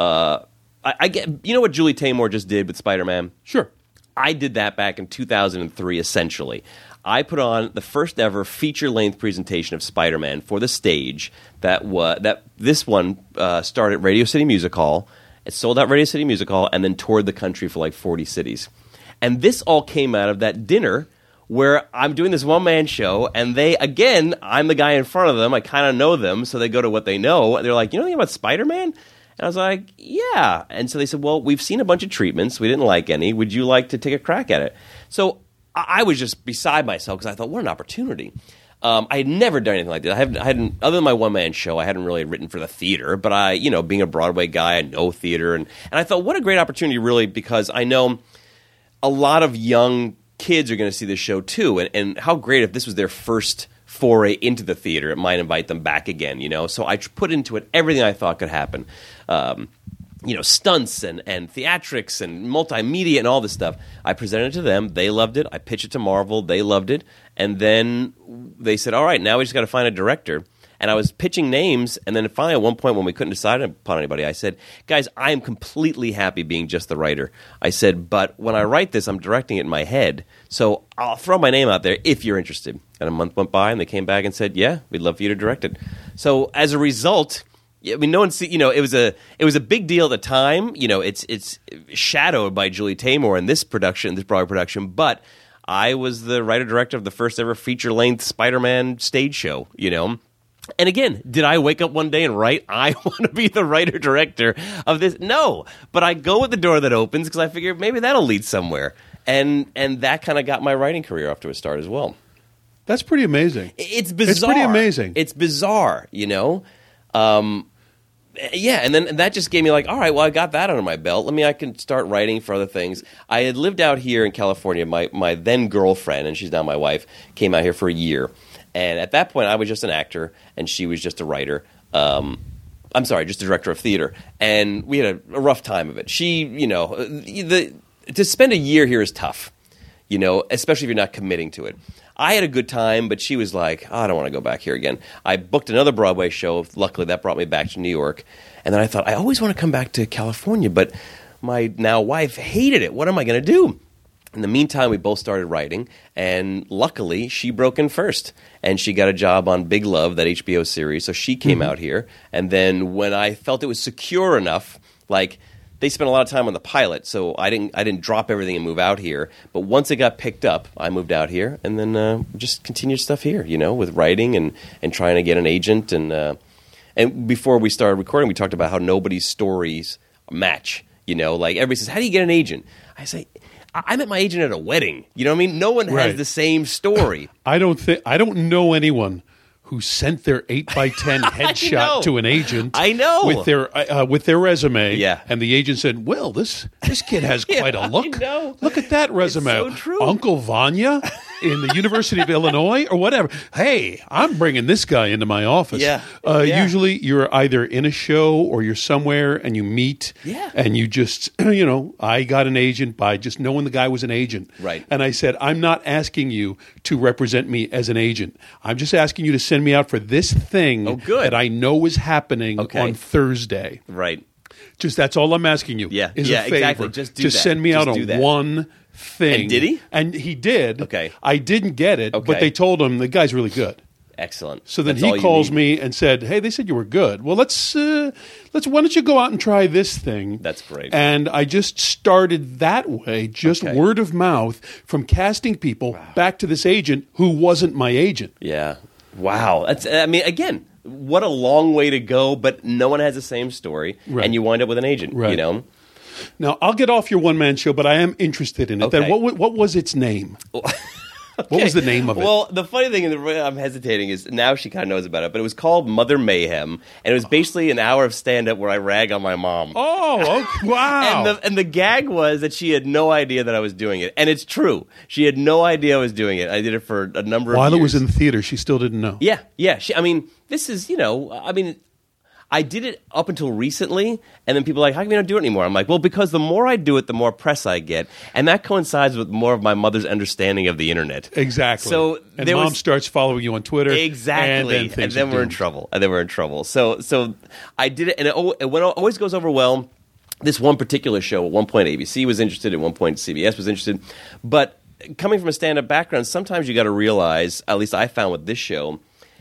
I get, what Julie Taymor just did with Spider-Man? Sure. I did that back in 2003, essentially. I put on the first ever feature-length presentation of Spider-Man for the stage. This one started at Radio City Music Hall. It sold out Radio City Music Hall and then toured the country for like 40 cities. And this all came out of that dinner where I'm doing this one-man show, and I'm the guy in front of them. I kind of know them, so they go to what they know. And they're like, you know anything about Spider-Man? And I was like, yeah. And so they said, well, we've seen a bunch of treatments. We didn't like any. Would you like to take a crack at it? So I was just beside myself because I thought, what an opportunity. I had never done anything like that. I hadn't, other than my one-man show, I hadn't really written for the theater. But being a Broadway guy, I know theater. And I thought, what a great opportunity, really, because I know a lot of young kids are going to see this show, too. And how great if this was their first foray into the theater. It might invite them back again, So I put into it everything I thought could happen. stunts and theatrics and multimedia and all this stuff. I presented it to them. They loved it. I pitched it to Marvel. They loved it. And then they said, all right, now we just got to find a director. And I was pitching names, and then finally at one point when we couldn't decide upon anybody, I said, guys, I am completely happy being just the writer. I said, but when I write this, I'm directing it in my head, so I'll throw my name out there if you're interested. And a month went by, and they came back and said, yeah, we'd love for you to direct it. So as a result, I mean, no one see, it was a big deal at the time. It's shadowed by Julie Taymor in this Broadway production, but I was the writer-director of the first ever feature-length Spider-Man stage show, And again, did I wake up one day and write, I want to be the writer-director of this? No. But I go with the door that opens because I figured maybe that'll lead somewhere. And that kind of got my writing career off to a start as well. That's pretty amazing. It's bizarre. It's pretty amazing. It's bizarre, Yeah, and then that just gave me like, all right, well, I got that under my belt. I can start writing for other things. I had lived out here in California. My then girlfriend, and she's now my wife, came out here for a year. And at that point, I was just an actor, and she was just a writer. Just a director of theater. And we had a rough time of it. She, to spend a year here is tough, especially if you're not committing to it. I had a good time, but she was like, I don't want to go back here again. I booked another Broadway show. Luckily, that brought me back to New York. And then I thought, I always want to come back to California, but my now wife hated it. What am I going to do? In the meantime, we both started writing, and luckily, she broke in first. And she got a job on Big Love, that HBO series, so she came out here. And then when I felt it was secure enough, they spent a lot of time on the pilot, so I didn't drop everything and move out here. But once it got picked up, I moved out here, and then just continued stuff here, with writing and trying to get an agent. And before we started recording, we talked about how nobody's stories match. Everybody says, how do you get an agent? I say, I met my agent at a wedding. You know what I mean? No one has the same story. I don't know anyone who sent their 8x10 headshot to an agent. I know. With their resume. Yeah. And the agent said, well, this kid has quite a look. I know. Look at that resume. It's so true. Uncle Vanya in the University of Illinois or whatever. Hey, I'm bringing this guy into my office. Yeah. Usually you're either in a show or you're somewhere and you meet. Yeah. And you just, I got an agent by just knowing the guy was an agent. Right. And I said, I'm not asking you to represent me as an agent. I'm just asking you to send me out for this thing that I know is happening on Thursday. Right. Just that's all I'm asking you. Yeah. Is a favor. Exactly. Just send me out on one thing. And did he? And he did. Okay. I didn't get it, but they told him the guy's really good. Excellent. So then he calls me and said, "Hey, they said you were good. Well, let's. Why don't you go out and try this thing?" That's great. And I just started that way, just word of mouth, from casting people back to this agent who wasn't my agent. Yeah. Wow. Again, what a long way to go, but no one has the same story, and you wind up with an agent, Now, I'll get off your one-man show, but I am interested in it. Okay. Then what was its name? What was the name of it? Well, the funny thing, and I'm hesitating, is now she kind of knows about it, but it was called Mother Mayhem, and it was basically an hour of stand-up where I rag on my mom. Oh, okay. Wow. and the gag was that she had no idea that I was doing it. And it's true. She had no idea I was doing it. I did it for a number of years. While it was in the theater, she still didn't know. Yeah. This is, I did it up until recently, and then people are like, how come you don't do it anymore? I'm like, well, because the more I do it, the more press I get. And that coincides with more of my mother's understanding of the internet. Exactly. So Mom starts following you on Twitter. Exactly. And then we're in trouble. So I did it, and it always goes over well. This one particular show, at one point ABC was interested, at one point CBS was interested. But coming from a stand-up background, sometimes you got to realize, at least I found with this show,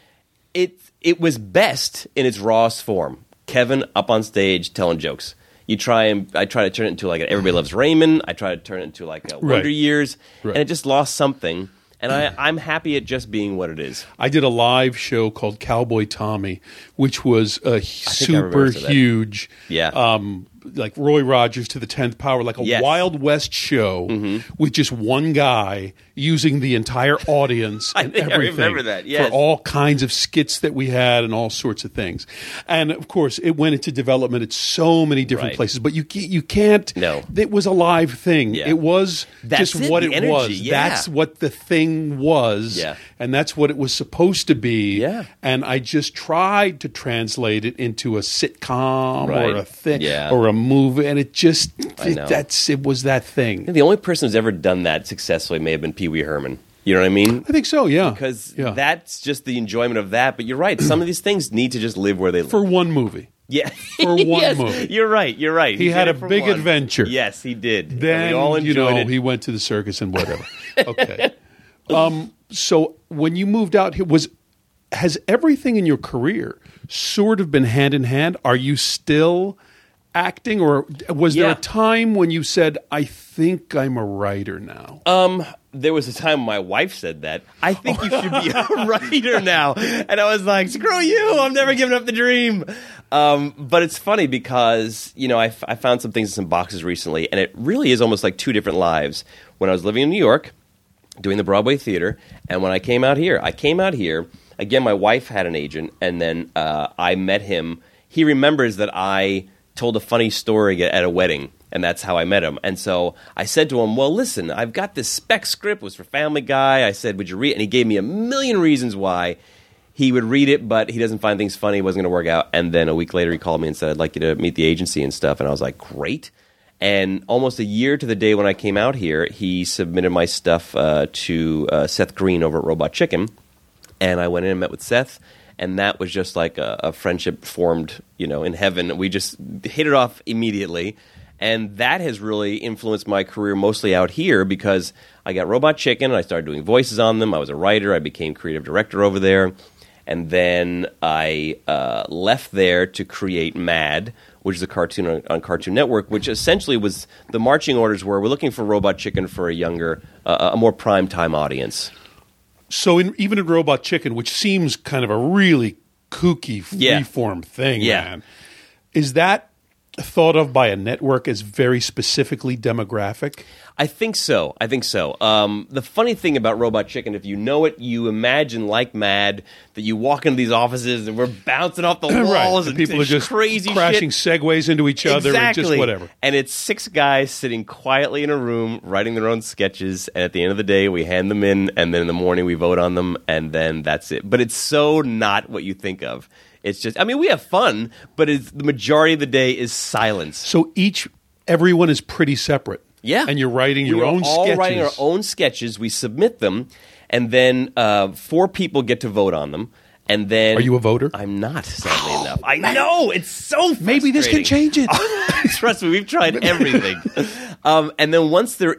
it was best in its rawest form. Kevin up on stage telling jokes. I try to turn it into like an Everybody Loves Raymond. I try to turn it into like a Wonder Years. And it just lost something. And I'm happy at just being what it is. I did a live show called Cowboy Tommy, which was a super huge, like Roy Rogers to the 10th power, like a Wild West show with just one guy using the entire audience and everything. I remember that, yes. For all kinds of skits that we had and all sorts of things. And, of course, it went into development at so many different places. But you can't. No. It was a live thing. Yeah. It was that's just what the it energy, was. yeah. That's what the thing was. Yeah. And that's what it was supposed to be. Yeah. And I just tried to translate it into a sitcom or a thing or a movie, and it just I know. it was that thing. The only person who's ever done that successfully may have been Pee Wee Herman. You know what I mean? I think so, yeah. Because yeah. that's just the enjoyment of that. But you're right. Some of these things need to just live where they live. For one movie. Yeah. For one movie. You're right. You're right. He had did a it for big one. adventure. Yes, he did. Then, and we all enjoyed it. he went to the circus and whatever. Okay. So when you moved out here, has everything in your career sort of been hand in hand? Are you still acting, or was there Yeah. a time when you said, I think I'm a writer now? There was a time my wife said that. I think you should be a writer now. And I was like, screw you. I'm never giving up the dream. But it's funny because, I found some things in some boxes recently, and it really is almost like two different lives. When I was living in New York, doing the Broadway theater, and when I came out here, again, my wife had an agent, and then I met him. He remembers that I told a funny story at a wedding, and that's how I met him. And so I said to him, well, listen, I've got this spec script, it was for Family Guy. I said, would you read it? And he gave me a million reasons why he would read it, but he doesn't find things funny, it wasn't going to work out. And then a week later, he called me and said, I'd like you to meet the agency and stuff. And I was like, great. And almost a year to the day when I came out here, he submitted my stuff to Seth Green over at Robot Chicken. And I went in and met with Seth. And that was just like a friendship formed, in heaven. We just hit it off immediately. And that has really influenced my career mostly out here because I got Robot Chicken and I started doing voices on them. I was a writer. I became creative director over there. And then I left there to create Mad, which is a cartoon on Cartoon Network, which essentially was the marching orders were we're looking for Robot Chicken for a younger, a more prime-time audience. So even in Robot Chicken, which seems kind of a really kooky, freeform thing, man, is that thought of by a network as very specifically demographic? I think so. The funny thing about Robot Chicken, if you know it, you imagine like Mad that you walk into these offices and we're bouncing off the walls right. and people are just crazy crashing shit. segues into each other Exactly. and just whatever. And it's 6 guys sitting quietly in a room writing their own sketches, and at the end of the day we hand them in, and then in the morning we vote on them, and then that's it. But it's so not what you think of. It's just, we have fun, but the majority of the day is silence. So everyone is pretty separate. Yeah. And you're writing your own sketches. We're all writing our own sketches. We submit them, and then 4 people get to vote on them. And then, are you a voter? I'm not, sadly enough. I know, it's so frustrating. Maybe this can change it. Trust me, we've tried everything. And then once they're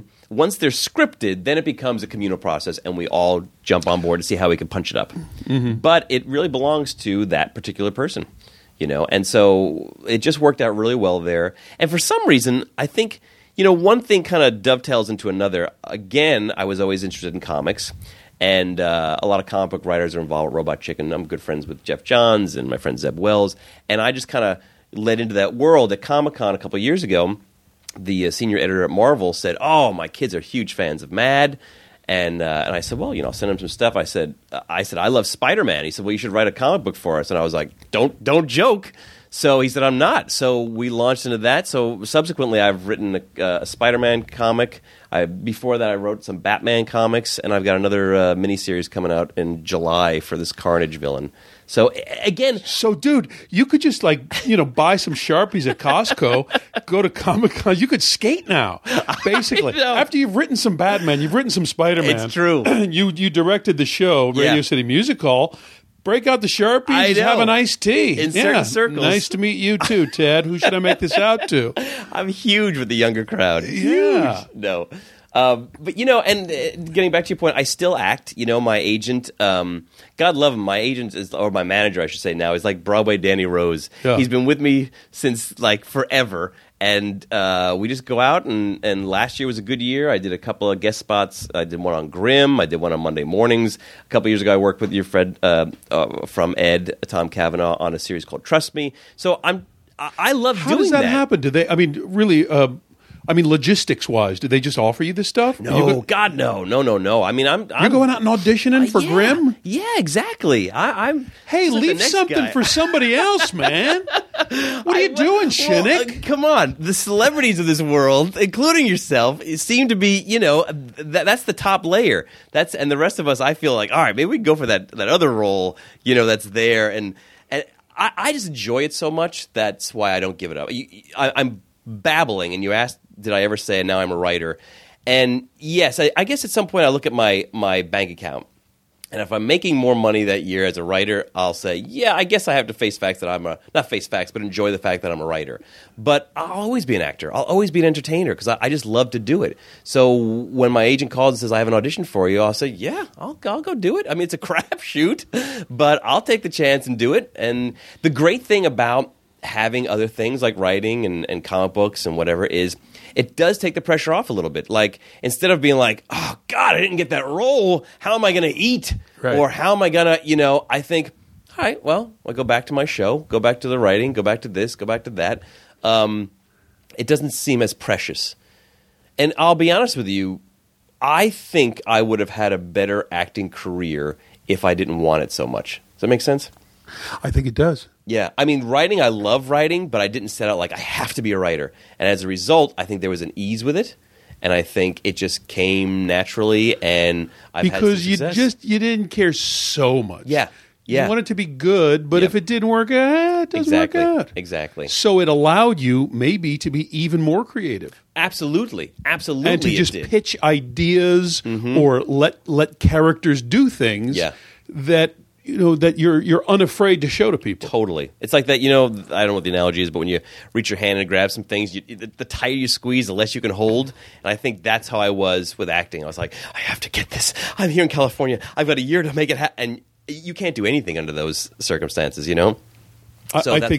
scripted, then it becomes a communal process, and we all jump on board to see how we can punch it up. Mm-hmm. But it really belongs to that particular person, And so it just worked out really well there. And for some reason, I think, one thing kind of dovetails into another. Again, I was always interested in comics. And a lot of comic book writers are involved with Robot Chicken. I'm good friends with Jeff Johns and my friend Zeb Wells. And I just kind of led into that world. At Comic-Con a couple of years ago, the senior editor at Marvel said, oh, my kids are huge fans of Mad. And I said, well, I'll send them some stuff. I said, I love Spider-Man. He said, well, you should write a comic book for us. And I was like, don't joke. So he said, I'm not. So we launched into that. So subsequently, I've written a Spider-Man comic. Before that, I wrote some Batman comics. And I've got another miniseries coming out in July for this Carnage villain. So again... So, dude, you could just buy some Sharpies at Costco, go to Comic-Con. You could skate now, basically. After you've written some Batman, you've written some Spider-Man. It's true. You directed the show, Radio City Music Hall. Break out the Sharpies, just have an iced tea. In certain circles. Nice to meet you too, Ted. Who should I make this out to? I'm huge with the younger crowd. Yeah. Huge. No. But, and getting back to your point, I still act. My agent, God love him, my agent or my manager, I should say now, is like Broadway Danny Rose. Yeah. He's been with me since forever. And we just go out, and last year was a good year. I did a couple of guest spots. I did one on Grimm. I did one on Monday mornings. A couple of years ago, I worked with your friend from Ed, Tom Cavanaugh, on a series called Trust Me. So I love doing that. How does that happen? Do they? Really. Logistics-wise, did they just offer you this stuff? No, God, no. You're going out and auditioning for Grimm? Yeah, exactly. Hey, leave something for somebody else, man. What are you doing, Shinnick? Come on. The celebrities of this world, including yourself, seem to be, that's the top layer. And the rest of us, I feel like, all right, maybe we can go for that other role, that's there. And I just enjoy it so much. That's why I don't give it up. I'm babbling, and you asked, did I ever say, now I'm a writer? And yes, I guess at some point I look at my bank account. And if I'm making more money that year as a writer, I'll say, yeah, I guess I have to face facts that not face facts, but enjoy the fact that I'm a writer. But I'll always be an actor. I'll always be an entertainer because I just love to do it. So when my agent calls and says, I have an audition for you, I'll say, yeah, I'll go do it. I mean, it's a crapshoot, but I'll take the chance and do it. And the great thing about having other things like writing and comic books and whatever is it does take the pressure off a little bit. Like, instead of being like, oh, God, I didn't get that role. How am I going to eat? Right. Or how am I going to, I think, all right, well, I'll go back to my show, go back to the writing, go back to this, go back to that. It doesn't seem as precious. And I'll be honest with you, I think I would have had a better acting career if I didn't want it so much. Does that make sense? I think it does. Yeah. I mean, writing, I love writing, but I didn't set out like I have to be a writer. And as a result, I think there was an ease with it. And I think it just came naturally, and I've had some success. you didn't care so much. Yeah. You want it to be good, but if it didn't work out, it doesn't work out. Exactly. So it allowed you maybe to be even more creative. Absolutely. And to just pitch ideas or let characters do things that that you're unafraid to show to people. Totally. It's like that, I don't know what the analogy is, but when you reach your hand and grab some things, the tighter you squeeze, the less you can hold. And I think that's how I was with acting. I was like, I have to get this. I'm here in California. I've got a year to make it happen. And you can't do anything under those circumstances, So I think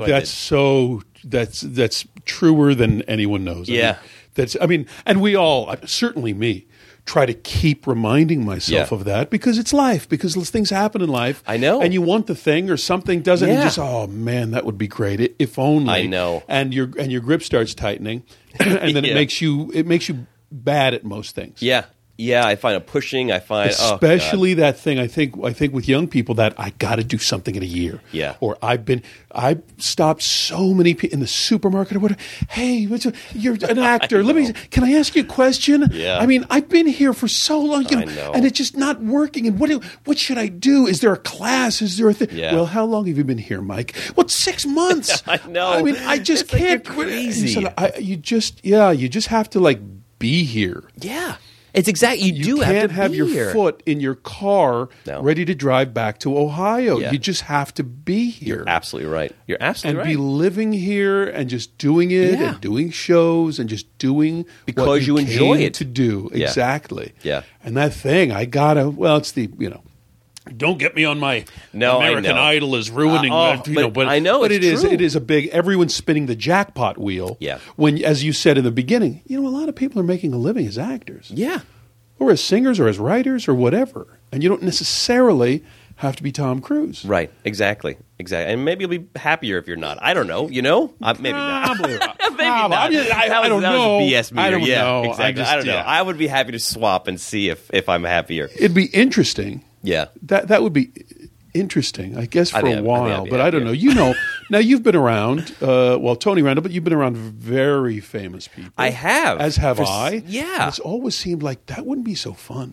that's truer than anyone knows. Yeah. And we all, certainly me, try to keep reminding myself of that because it's life, because things happen in life. I know. And you want the thing or something doesn't, and you just, oh man, that would be great if only. I know. And your grip starts tightening, and then it makes you bad at most things. Yeah. Yeah, I find a pushing. Especially that thing. I think with young people that I got to do something in a year. Yeah. Or I've stopped so many people in the supermarket or whatever. Hey, you're an actor. Can I ask you a question? Yeah. I mean, I've been here for so long, I know. and it's just not working. And what should I do? Is there a class? Is there a thing? Yeah. Well, how long have you been here, Mike? Well, 6 months. I know. I mean, I just can't. Like, you're crazy. You just have to be here. Yeah. It's exactly You can't have your foot in your car ready to drive back to Ohio. Yeah. You just have to be here. You're absolutely right. You're absolutely right. And be living here and just doing it and doing shows and just doing because what you enjoy it to do. Yeah. Exactly. Yeah. And that thing, it's the, don't get me on my American Idol is ruining but I know but it's true. It is a big, everyone's spinning the jackpot wheel. Yeah. When, as you said in the beginning, a lot of people are making a living as actors. Yeah. Or as singers or as writers or whatever. And you don't necessarily have to be Tom Cruise. Right. Exactly. And maybe you'll be happier if you're not. I don't know. Maybe not. Maybe not. Maybe not. I don't know. That was a BS meter. I don't know. Exactly. I don't know. I would be happy to swap and see if I'm happier. It'd be interesting. Yeah. That would be interesting, I guess, for a while. But I don't know. Now you've been around, Tony Randall, but you've been around very famous people. I have. As have I. Yeah. And it's always seemed like that wouldn't be so fun.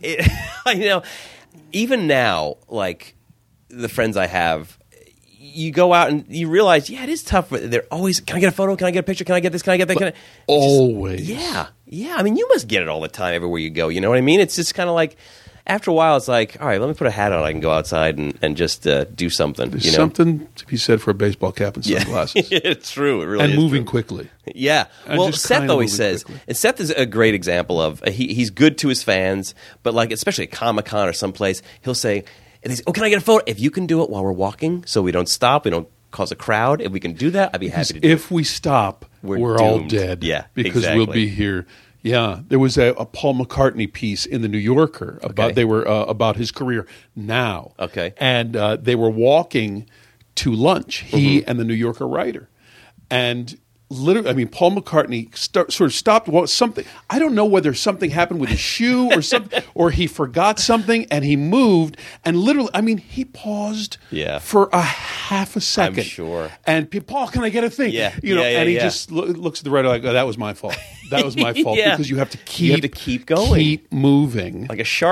Even now, like the friends I have, you go out and you realize, it is tough. But they're always, can I get a photo? Can I get a picture? Can I get this? Can I get that? Always. Yeah. I mean, you must get it all the time everywhere you go. You know what I mean? It's just kind of like, after a while, it's like, all right, let me put a hat on. I can go outside and just do something. There's something to be said for a baseball cap and sunglasses. Yeah. It's true. It really is. And moving true. quickly. Yeah. Well, Seth always says, and Seth is a great example of, he's good to his fans, but like, especially at Comic-Con or someplace, he'll say, can I get a photo? If you can do it while we're walking so we don't stop, we don't cause a crowd, if we can do that, I'd be happy to do it. If we stop, we're all dead. Yeah, because we'll be here. Yeah, there was a Paul McCartney piece in the New Yorker about his career now. Okay, and they were walking to lunch. He and the New Yorker writer, and literally, Paul McCartney sort of stopped something. I don't know whether something happened with his shoe or something, or he forgot something and he moved. And literally, he paused for a half a second. I'm sure. And Paul, can I get a thing? And he just looks at the writer like, oh, that was my fault. That was my fault because you have to keep going, keep moving like a shark.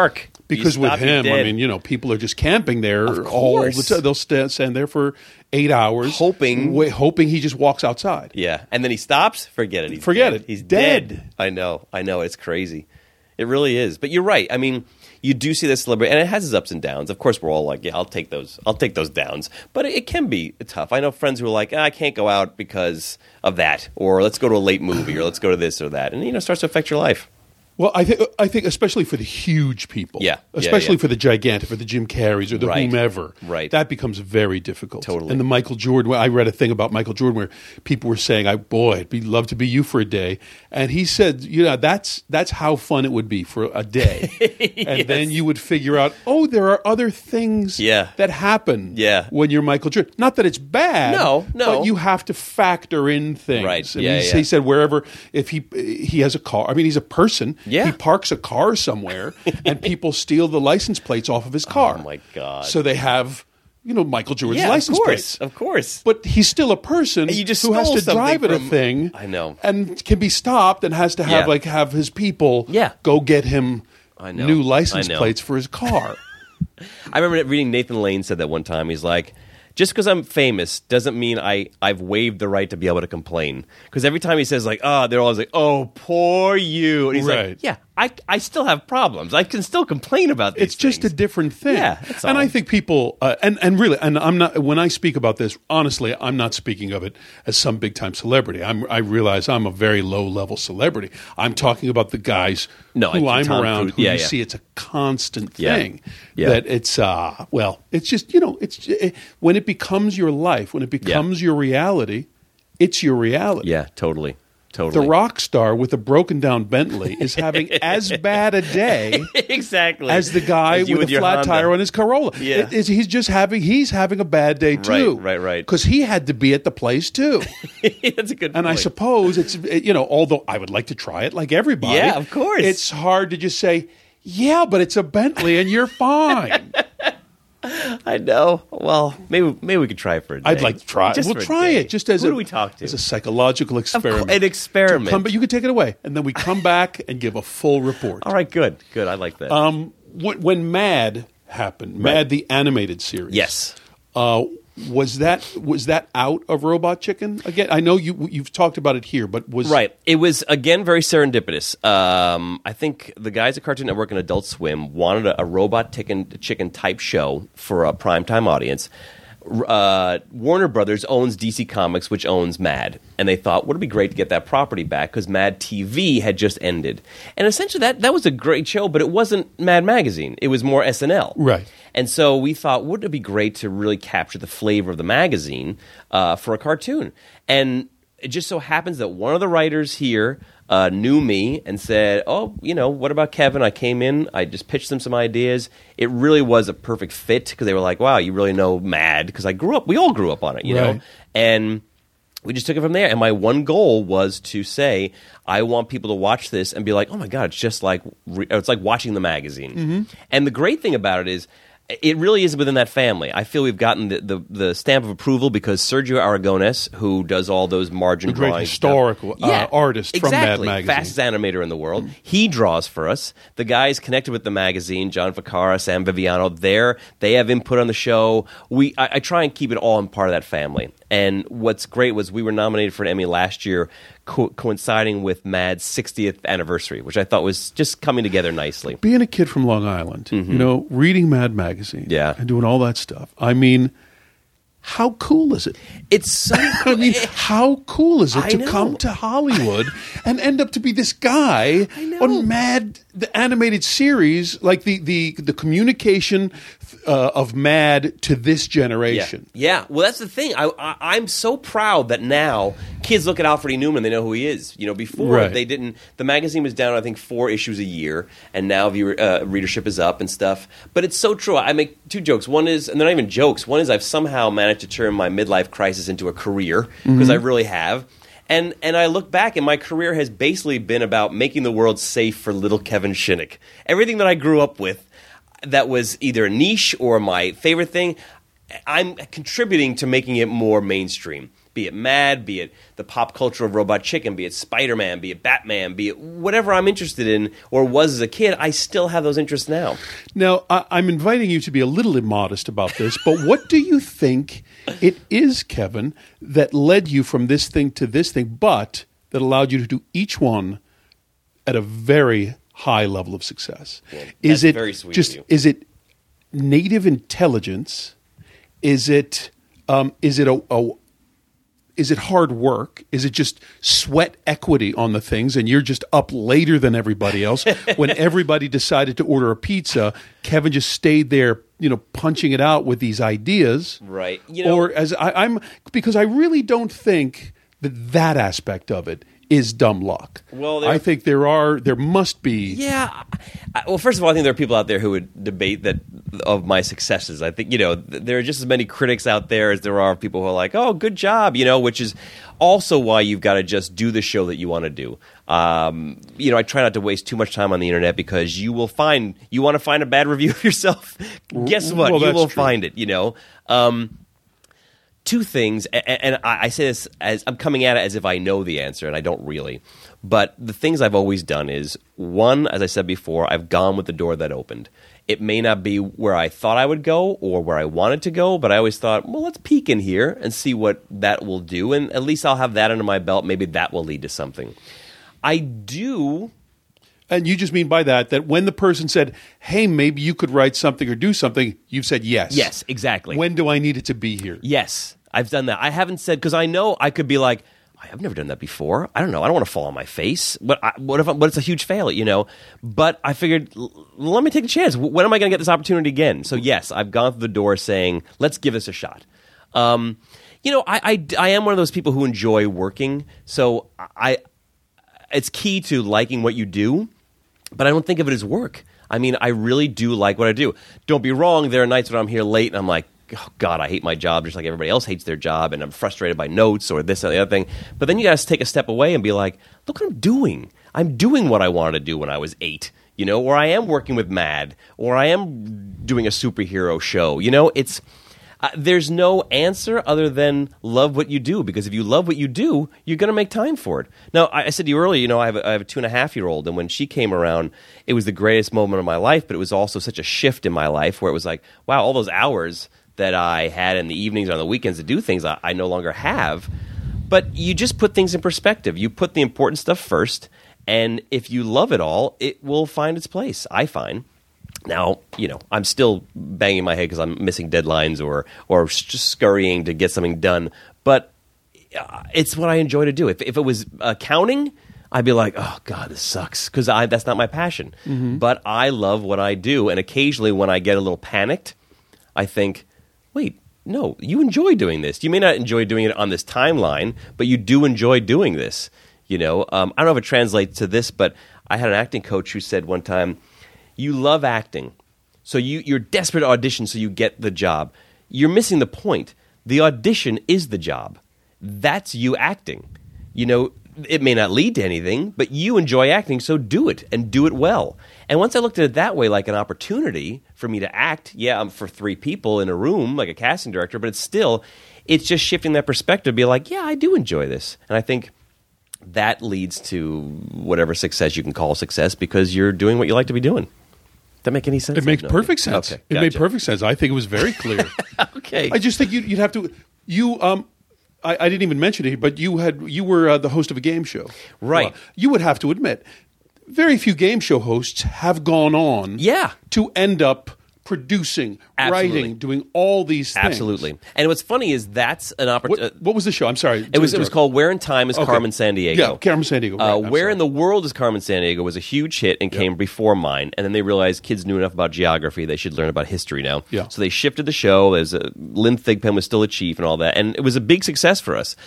Because You with stop, you're him, I dead. mean, all the time. They'll stand there for 8 hours, Hoping he just walks outside. Yeah, and then he stops. Forget it. Forget dead. it. He's Dead. dead. I know. It's crazy. It really is. But you're right. I mean, you do see this celebrity, and it has its ups and downs. Of course, we're all like, yeah, I'll take those downs. But it can be tough. I know friends who are like, I can't go out because of that, or let's go to a late movie, or let's go to this or that, and it starts to affect your life. Well, I think especially for the huge people, especially for the gigantic, for the Jim Carreys or the whomever, that becomes very difficult. Totally. And the Michael Jordan, I read a thing about Michael Jordan where people were saying, I'd love to be you for a day," and he said, that's how fun it would be for a day, and then you would figure out, there are other things that happen when you're Michael Jordan. Not that it's bad, no, but you have to factor in things. Right. And he said wherever, if he has a car, I mean, he's a person. Yeah. He parks a car somewhere, and people steal the license plates off of his car. Oh, my God. So they have, Michael Jordan's license plates. Of course. But he's still a person You just who has stole to drive at a something thing. I know. And can be stopped and has to have, have his people go get him new license plates for his car. I remember reading Nathan Lane said that one time. He's like, just because I'm famous doesn't mean I've waived the right to be able to complain. Because every time he says they're always like, "Oh, poor you," and he's like, "Yeah, I still have problems. I can still complain about these It's just a things." different thing. Yeah, that's and all. I think people, and really, and I'm not, when I speak about this, honestly, I'm not speaking of it as some big time celebrity. I realize I'm a very low level celebrity. I'm talking about the guys who I'm Tom around Cruise. who Yeah, you yeah. see it's a constant Yeah. thing. Yeah. That it's, it's just, when it becomes your life, when it becomes your reality, it's your reality. Yeah, totally. The rock star with a broken down Bentley is having as bad a day exactly as the guy As you with a your flat Honda. tire on his Corolla. Yeah. He's having a bad day too. Right. Because he had to be at the place too. That's a good point. And I suppose it's, although I would like to try it like everybody. Yeah, of course. It's hard to just say, yeah, but it's a Bentley and you're fine. I know. Well, maybe we could try it for a day. I'd like to try it. Just We'll for a try day. it just as Who do we talk to? as a psychological experiment. An experiment. But you can take it away. And then we come back and give a full report. All right, good. I like that. When Mad happened, Mad the animated series. Yes. Was that out of Robot Chicken again? I know you've talked about it here, but was Right. It was, again, very serendipitous. I think the guys at Cartoon Network and Adult Swim wanted a Robot Chicken type show for a primetime audience. Warner Brothers owns DC Comics, which owns Mad, and they thought, would it be great to get that property back because Mad TV had just ended, and essentially that was a great show, but it wasn't Mad Magazine; it was more SNL, right? And so we thought, wouldn't it be great to really capture the flavor of the magazine for a cartoon? And it just so happens that one of the writers here knew me and said, "Oh, what about Kevin?" I came in, I just pitched them some ideas. It really was a perfect fit because they were like, "Wow, you really know Mad," because we all grew up on it, you know, and we just took it from there. And my one goal was to say, I want people to watch this and be like, "Oh my God, it's just like it's like watching the magazine." Mm-hmm. And the great thing about it is, it really is within that family. I feel we've gotten the stamp of approval because Sergio Aragones, who does all those margin great drawings, historical artist from Mad Magazine, fastest animator in the world. He draws for us. The guys connected with the magazine, John Ficarra, Sam Viviano, they have input on the show. I try and keep it all in part of that family. And what's great was we were nominated for an Emmy last year, coinciding with Mad's 60th anniversary, which I thought was just coming together nicely. Being a kid from Long Island, reading Mad Magazine, and doing all that stuff. I mean, how cool is it? It's so I mean, how cool is it to come to Hollywood and end up to be this guy on Mad, the animated series, like the communication of Mad to this generation? Yeah. Well, that's the thing. I'm so proud that now kids look at Alfred E. Newman, they know who he is. Before they didn't. The magazine was down, I think, 4 issues a year, and now readership is up and stuff. But it's so true. I make 2 jokes. One is, and they're not even jokes. One is I've somehow managed to turn my midlife crisis into a career, because I really have. And I look back, and my career has basically been about making the world safe for little Kevin Shinnick. Everything that I grew up with that was either a niche or my favorite thing, I'm contributing to making it more mainstream. Be it Mad, be it the pop culture of Robot Chicken, be it Spider-Man, be it Batman, be it whatever I'm interested in or was as a kid, I still have those interests now. Now, I'm inviting you to be a little immodest about this, but what do you think it is, Kevin, that led you from this thing to this thing, but that allowed you to do each one at a very high level of success? Well, is that's it very sweet just of you. is it native intelligence? Is it is it hard work? Is it just sweat equity on the things and you're just up later than everybody else? When everybody decided to order a pizza, Kevin just stayed there, punching it out with these ideas. Right. Or as I'm because I really don't think that aspect of it is dumb luck. Well, I think there must be. Yeah. Well, first of all, I think there are people out there who would debate that of my successes. I think, there are just as many critics out there as there are people who are like, oh, good job, which is also why you've got to just do the show that you want to do. I try not to waste too much time on the internet because you want to find a bad review of yourself. Guess what? Well, you will that's true. find it, Two things, and I say this as I'm coming at it as if I know the answer, and I don't really. But the things I've always done is, one, as I said before, I've gone with the door that opened. It may not be where I thought I would go or where I wanted to go, but I always thought, well, let's peek in here and see what that will do, and at least I'll have that under my belt. Maybe that will lead to something. I do... And you just mean by that when the person said, hey, maybe you could write something or do something, you've said yes. Yes, exactly. When do I need it to be here? Yes, I've done that. I haven't said, because I know I could be like, I've never done that before. I don't know. I don't want to fall on my face. What if it's a huge fail, But I figured, let me take a chance. When am I going to get this opportunity again? So yes, I've gone through the door saying, let's give this a shot. I am one of those people who enjoy working. So it's key to liking what you do. But I don't think of it as work. I mean, I really do like what I do. Don't be wrong. There are nights when I'm here late and I'm like, oh, God, I hate my job just like everybody else hates their job, and I'm frustrated by notes or this or the other thing. But then you got to take a step away and be like, look what I'm doing. I'm doing what I wanted to do when I was 8, or I am working with Mad, or I am doing a superhero show. It's... there's no answer other than love what you do, because if you love what you do, you're going to make time for it. Now, I said to you earlier, I have a 2.5-year-old, and when she came around, it was the greatest moment of my life, but it was also such a shift in my life where it was like, wow, all those hours that I had in the evenings or on the weekends to do things I no longer have. But you just put things in perspective. You put the important stuff first, and if you love it all, it will find its place, I find. Now, I'm still banging my head because I'm missing deadlines or just scurrying to get something done. But it's what I enjoy to do. If it was accounting, I'd be like, oh, God, this sucks, because that's not my passion. Mm-hmm. But I love what I do. And occasionally when I get a little panicked, I think, wait, no, you enjoy doing this. You may not enjoy doing it on this timeline, but you do enjoy doing this. I don't know if it translates to this, but I had an acting coach who said one time, you love acting, so you're desperate to audition so you get the job. You're missing the point. The audition is the job. That's you acting. It may not lead to anything, but you enjoy acting, so do it, and do it well. And once I looked at it that way, like an opportunity for me to act, I'm for 3 people in a room, like a casting director, but it's just shifting that perspective, be like, yeah, I do enjoy this. And I think that leads to whatever success you can call success, because you're doing what you like to be doing. Does that make any sense? It makes perfect sense. Okay, It made perfect sense. I think it was very clear. Okay. I just think you'd have to. I didn't even mention it, but you were the host of a game show, right? You would have to admit, very few game show hosts have gone on, to end up producing, writing, doing all these things. Absolutely. And what's funny is that's an opportunity. What was the show? I'm sorry. It was called Where in Time is Carmen Sandiego. Yeah, Carmen Sandiego. Right, Where in the World is Carmen Sandiego was a huge hit and came before mine. And then they realized kids knew enough about geography, they should learn about history now. Yeah. So they shifted the show. Lynn Thigpen was still a chief and all that. And it was a big success for us.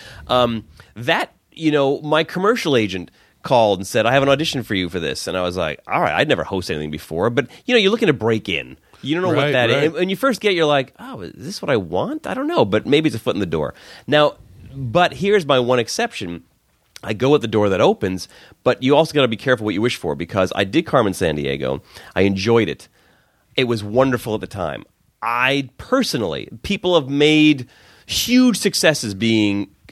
My commercial agent called and said, I have an audition for you for this. And I was like, all right, I'd never hosted anything before. But, you're looking to break in. You don't know what that is. When you first get it, you're like, oh, is this what I want? I don't know, but maybe it's a foot in the door. Now, but here's my one exception. I go at the door that opens, but you also got to be careful what you wish for, because I did Carmen Sandiego. I enjoyed it. It was wonderful at the time. People have made huge successes being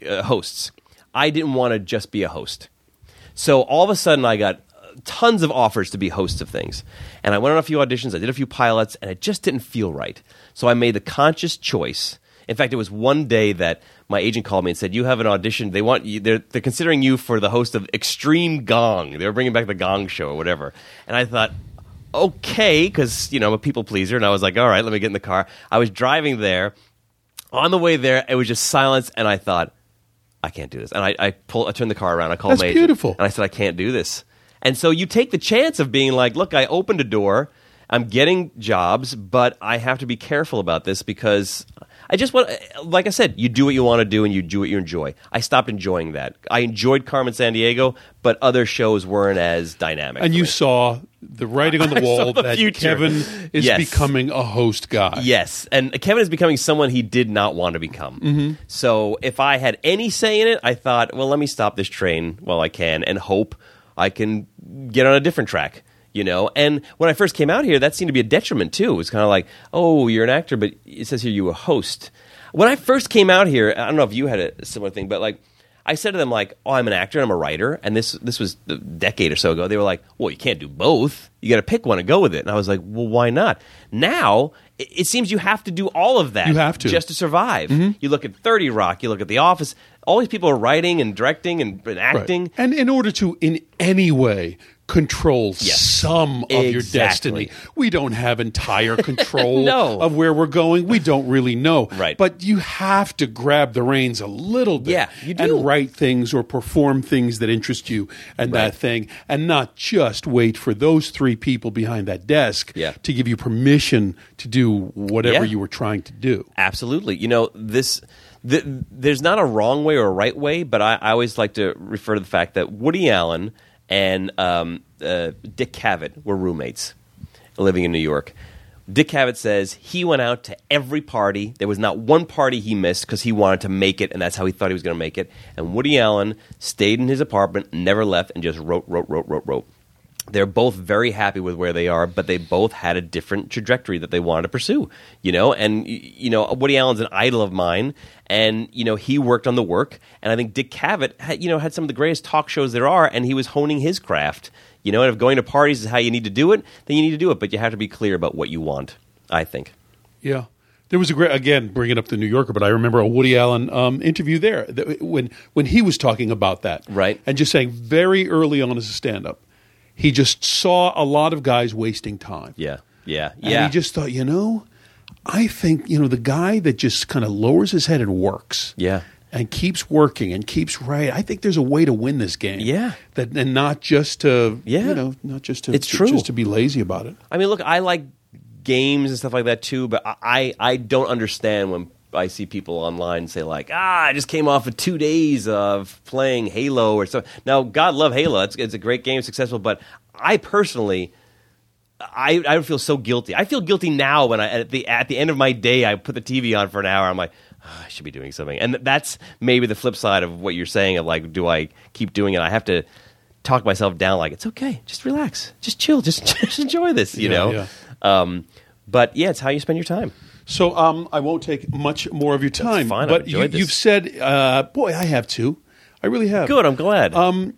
hosts. I didn't want to just be a host. So all of a sudden I got tons of offers to be hosts of things. And I went on a few auditions, I did a few pilots, and it just didn't feel right. So I made the conscious choice. In fact, it was one day that my agent called me and said, "You have an audition. They want you. They're considering you for the host of Extreme Gong. They were bringing back the Gong Show or whatever." And I thought, okay, because I'm a people pleaser, and I was like, all right, let me get in the car. I was driving there. On the way there, it was just silence, and I thought, I can't do this. And I turned the car around. I called my agent. That's beautiful. And I said, I can't do this. And so you take the chance of being like, look, I opened a door. I'm getting jobs, but I have to be careful about this because I just want, like I said, you do what you want to do and you do what you enjoy. I stopped enjoying that. I enjoyed Carmen Sandiego, but other shows weren't as dynamic. And you saw the writing on the wall that future. Kevin is becoming a host guy. Yes, and Kevin is becoming someone he did not want to become. Mm-hmm. So if I had any say in it, I thought, well, let me stop this train while I can and hope I can get on a different track. And when I first came out here, that seemed to be a detriment too. It was kind of like, oh, you're an actor, but it says here you were a host. When I first came out here, I don't know if you had a similar thing, but like I said to them, like, oh, I'm an actor and I'm a writer, and this was a decade or so ago. They were like, well, you can't do both. You got to pick one and go with it. And I was like, well, why not? Now it seems you have to do all of that. You have to just to survive. Mm-hmm. You look at 30 Rock, you look at The Office. All these people are writing and directing and acting, right. And in order to, in any way, control some of your destiny. We don't have entire control of where we're going. We don't really know. Right. But you have to grab the reins a little bit. Yeah, you do. And write things or perform things that interest you and that thing, and not just wait for those three people behind that desk to give you permission to do whatever you were trying to do. Absolutely. There's not a wrong way or a right way, but I always like to refer to the fact that Woody Allen and Dick Cavett were roommates living in New York. Dick Cavett says he went out to every party. There was not one party he missed because he wanted to make it, and that's how he thought he was going to make it. And Woody Allen stayed in his apartment, never left, and just wrote. They're both very happy with where they are, but they both had a different trajectory that they wanted to pursue, And, Woody Allen's an idol of mine, and, he worked on the work. And I think Dick Cavett had some of the greatest talk shows there are, and he was honing his craft. And if going to parties is how you need to do it, then you need to do it. But you have to be clear about what you want, I think. Yeah. There was a great, again, bringing up the New Yorker, but I remember a Woody Allen interview there when he was talking about that. Right. And just saying very early on as a stand-up, he just saw a lot of guys wasting time. Yeah. And he just thought, I think, the guy that just kind of lowers his head and works. Yeah. And keeps working and keeps writing. I think there's a way to win this game. Yeah. And not just to, not just to, it's true. Just to be lazy about it. I mean, look, I like games and stuff like that too, but I don't understand when I see people online say like, I just came off of 2 days of playing Halo or something. Now, God love Halo. It's a great game, successful, but I personally, I feel so guilty. I feel guilty now when at the end of my day, I put the TV on for an hour. I'm like, I should be doing something. And that's maybe the flip side of what you're saying of like, do I keep doing it? I have to talk myself down like, it's okay. Just relax. Just chill. Just enjoy this, you know? Yeah. But yeah, it's how you spend your time. So I won't take much more of your time. That's fine. But you've said, boy, I have too. I really have. Good. I'm glad.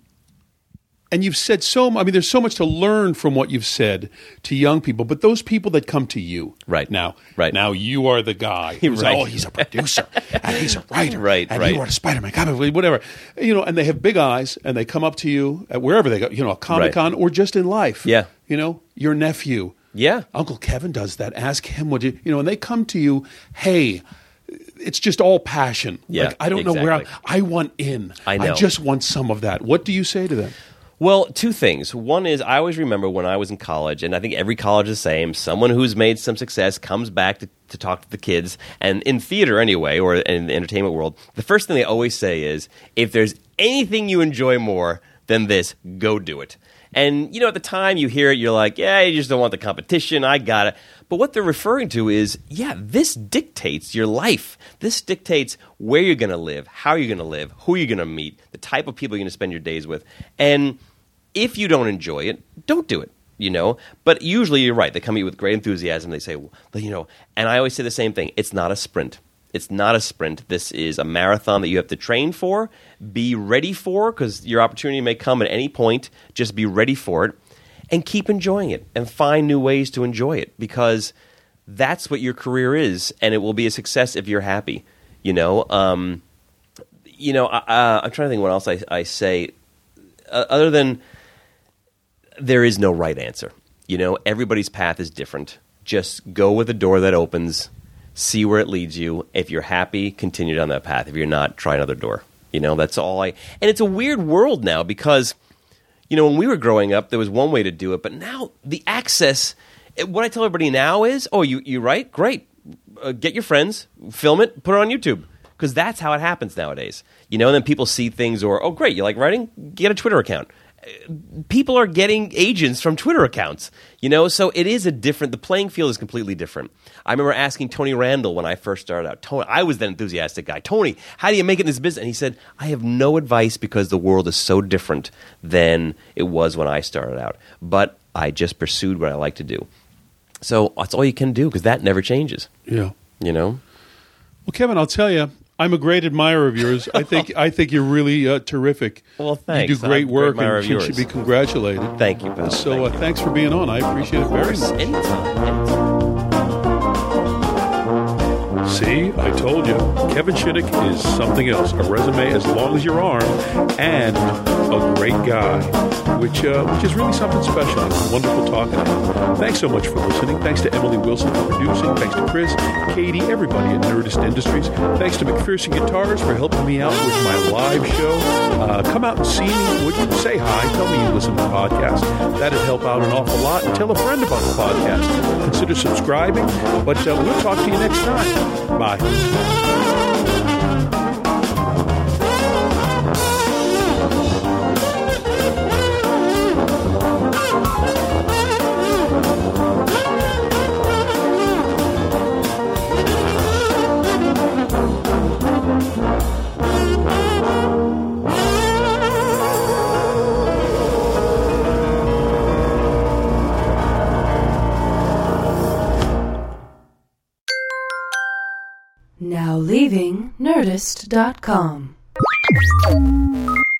And you've said there's so much to learn from what you've said to young people, but those people that come to you now, you are the guy who's he's a producer and he's a writer, and you are a Spider-Man comic, whatever, and they have big eyes and they come up to you at wherever they go, a Comic-Con or just in life, your nephew, Uncle Kevin does that. Ask him what and they come to you, hey. It's just all passion. Yeah, like, I don't know where I want in. I know. I just want some of that. What do you say to them? Well, two things. One is I always remember when I was in college, and I think every college is the same, someone who's made some success comes back to talk to the kids, and in theater anyway, or in the entertainment world, the first thing they always say is, if there's anything you enjoy more than this, go do it. And, at the time you hear it, you're like, yeah, you just don't want the competition, I got it. But what they're referring to is, this dictates your life. This dictates where you're going to live, how you're going to live, who you're going to meet, the type of people you're going to spend your days with. And if you don't enjoy it, don't do it, But usually you're right. They come at you with great enthusiasm. They say, and I always say the same thing. It's not a sprint. It's not a sprint. This is a marathon that you have to train for, be ready for, because your opportunity may come at any point. Just be ready for it and keep enjoying it and find new ways to enjoy it, because that's what your career is, and it will be a success if you're happy. I'm trying to think what else I say other than there is no right answer. Everybody's path is different. Just go with the door that opens, see where it leads you. If you're happy, continue down that path. If you're not, try another door. That's all and it's a weird world now because, when we were growing up, there was one way to do it, but now the access, what I tell everybody now is, you write? Great. Get your friends, film it, put it on YouTube. Because that's how it happens nowadays. And then people see things or, great, you like writing? Get a Twitter account. People are getting agents from Twitter accounts, so it is the playing field is completely different. I remember asking Tony Randall when I first started out. Tony, I was the enthusiastic guy. Tony, how do you make it in this business? And he said, I have no advice because the world is so different than it was when I started out. But I just pursued what I like to do. So that's all you can do because that never changes. Yeah. Well, Kevin, I'll tell you, I'm a great admirer of yours. I think you're really terrific. Well, thanks. You do great work, and you should be congratulated. Thank you, pal. So thanks for being on. I appreciate it very much. Anytime. See, I told you. Kevin Shinnick is something else. A resume as long as your arm, and a great guy, which is really something special. It's wonderful talking to him. Thanks so much for listening. Thanks to Emily Wilson for producing. Thanks to Chris, Katie, everybody at Nerdist Industries. Thanks to McPherson Guitars for helping me out with my live show. Come out and see me, would you? Say hi. Tell me you listen to the podcast. That'd help out an awful lot. And tell a friend about the podcast. Consider subscribing. But we'll talk to you next time. Bye. Now leaving Nerdist.com.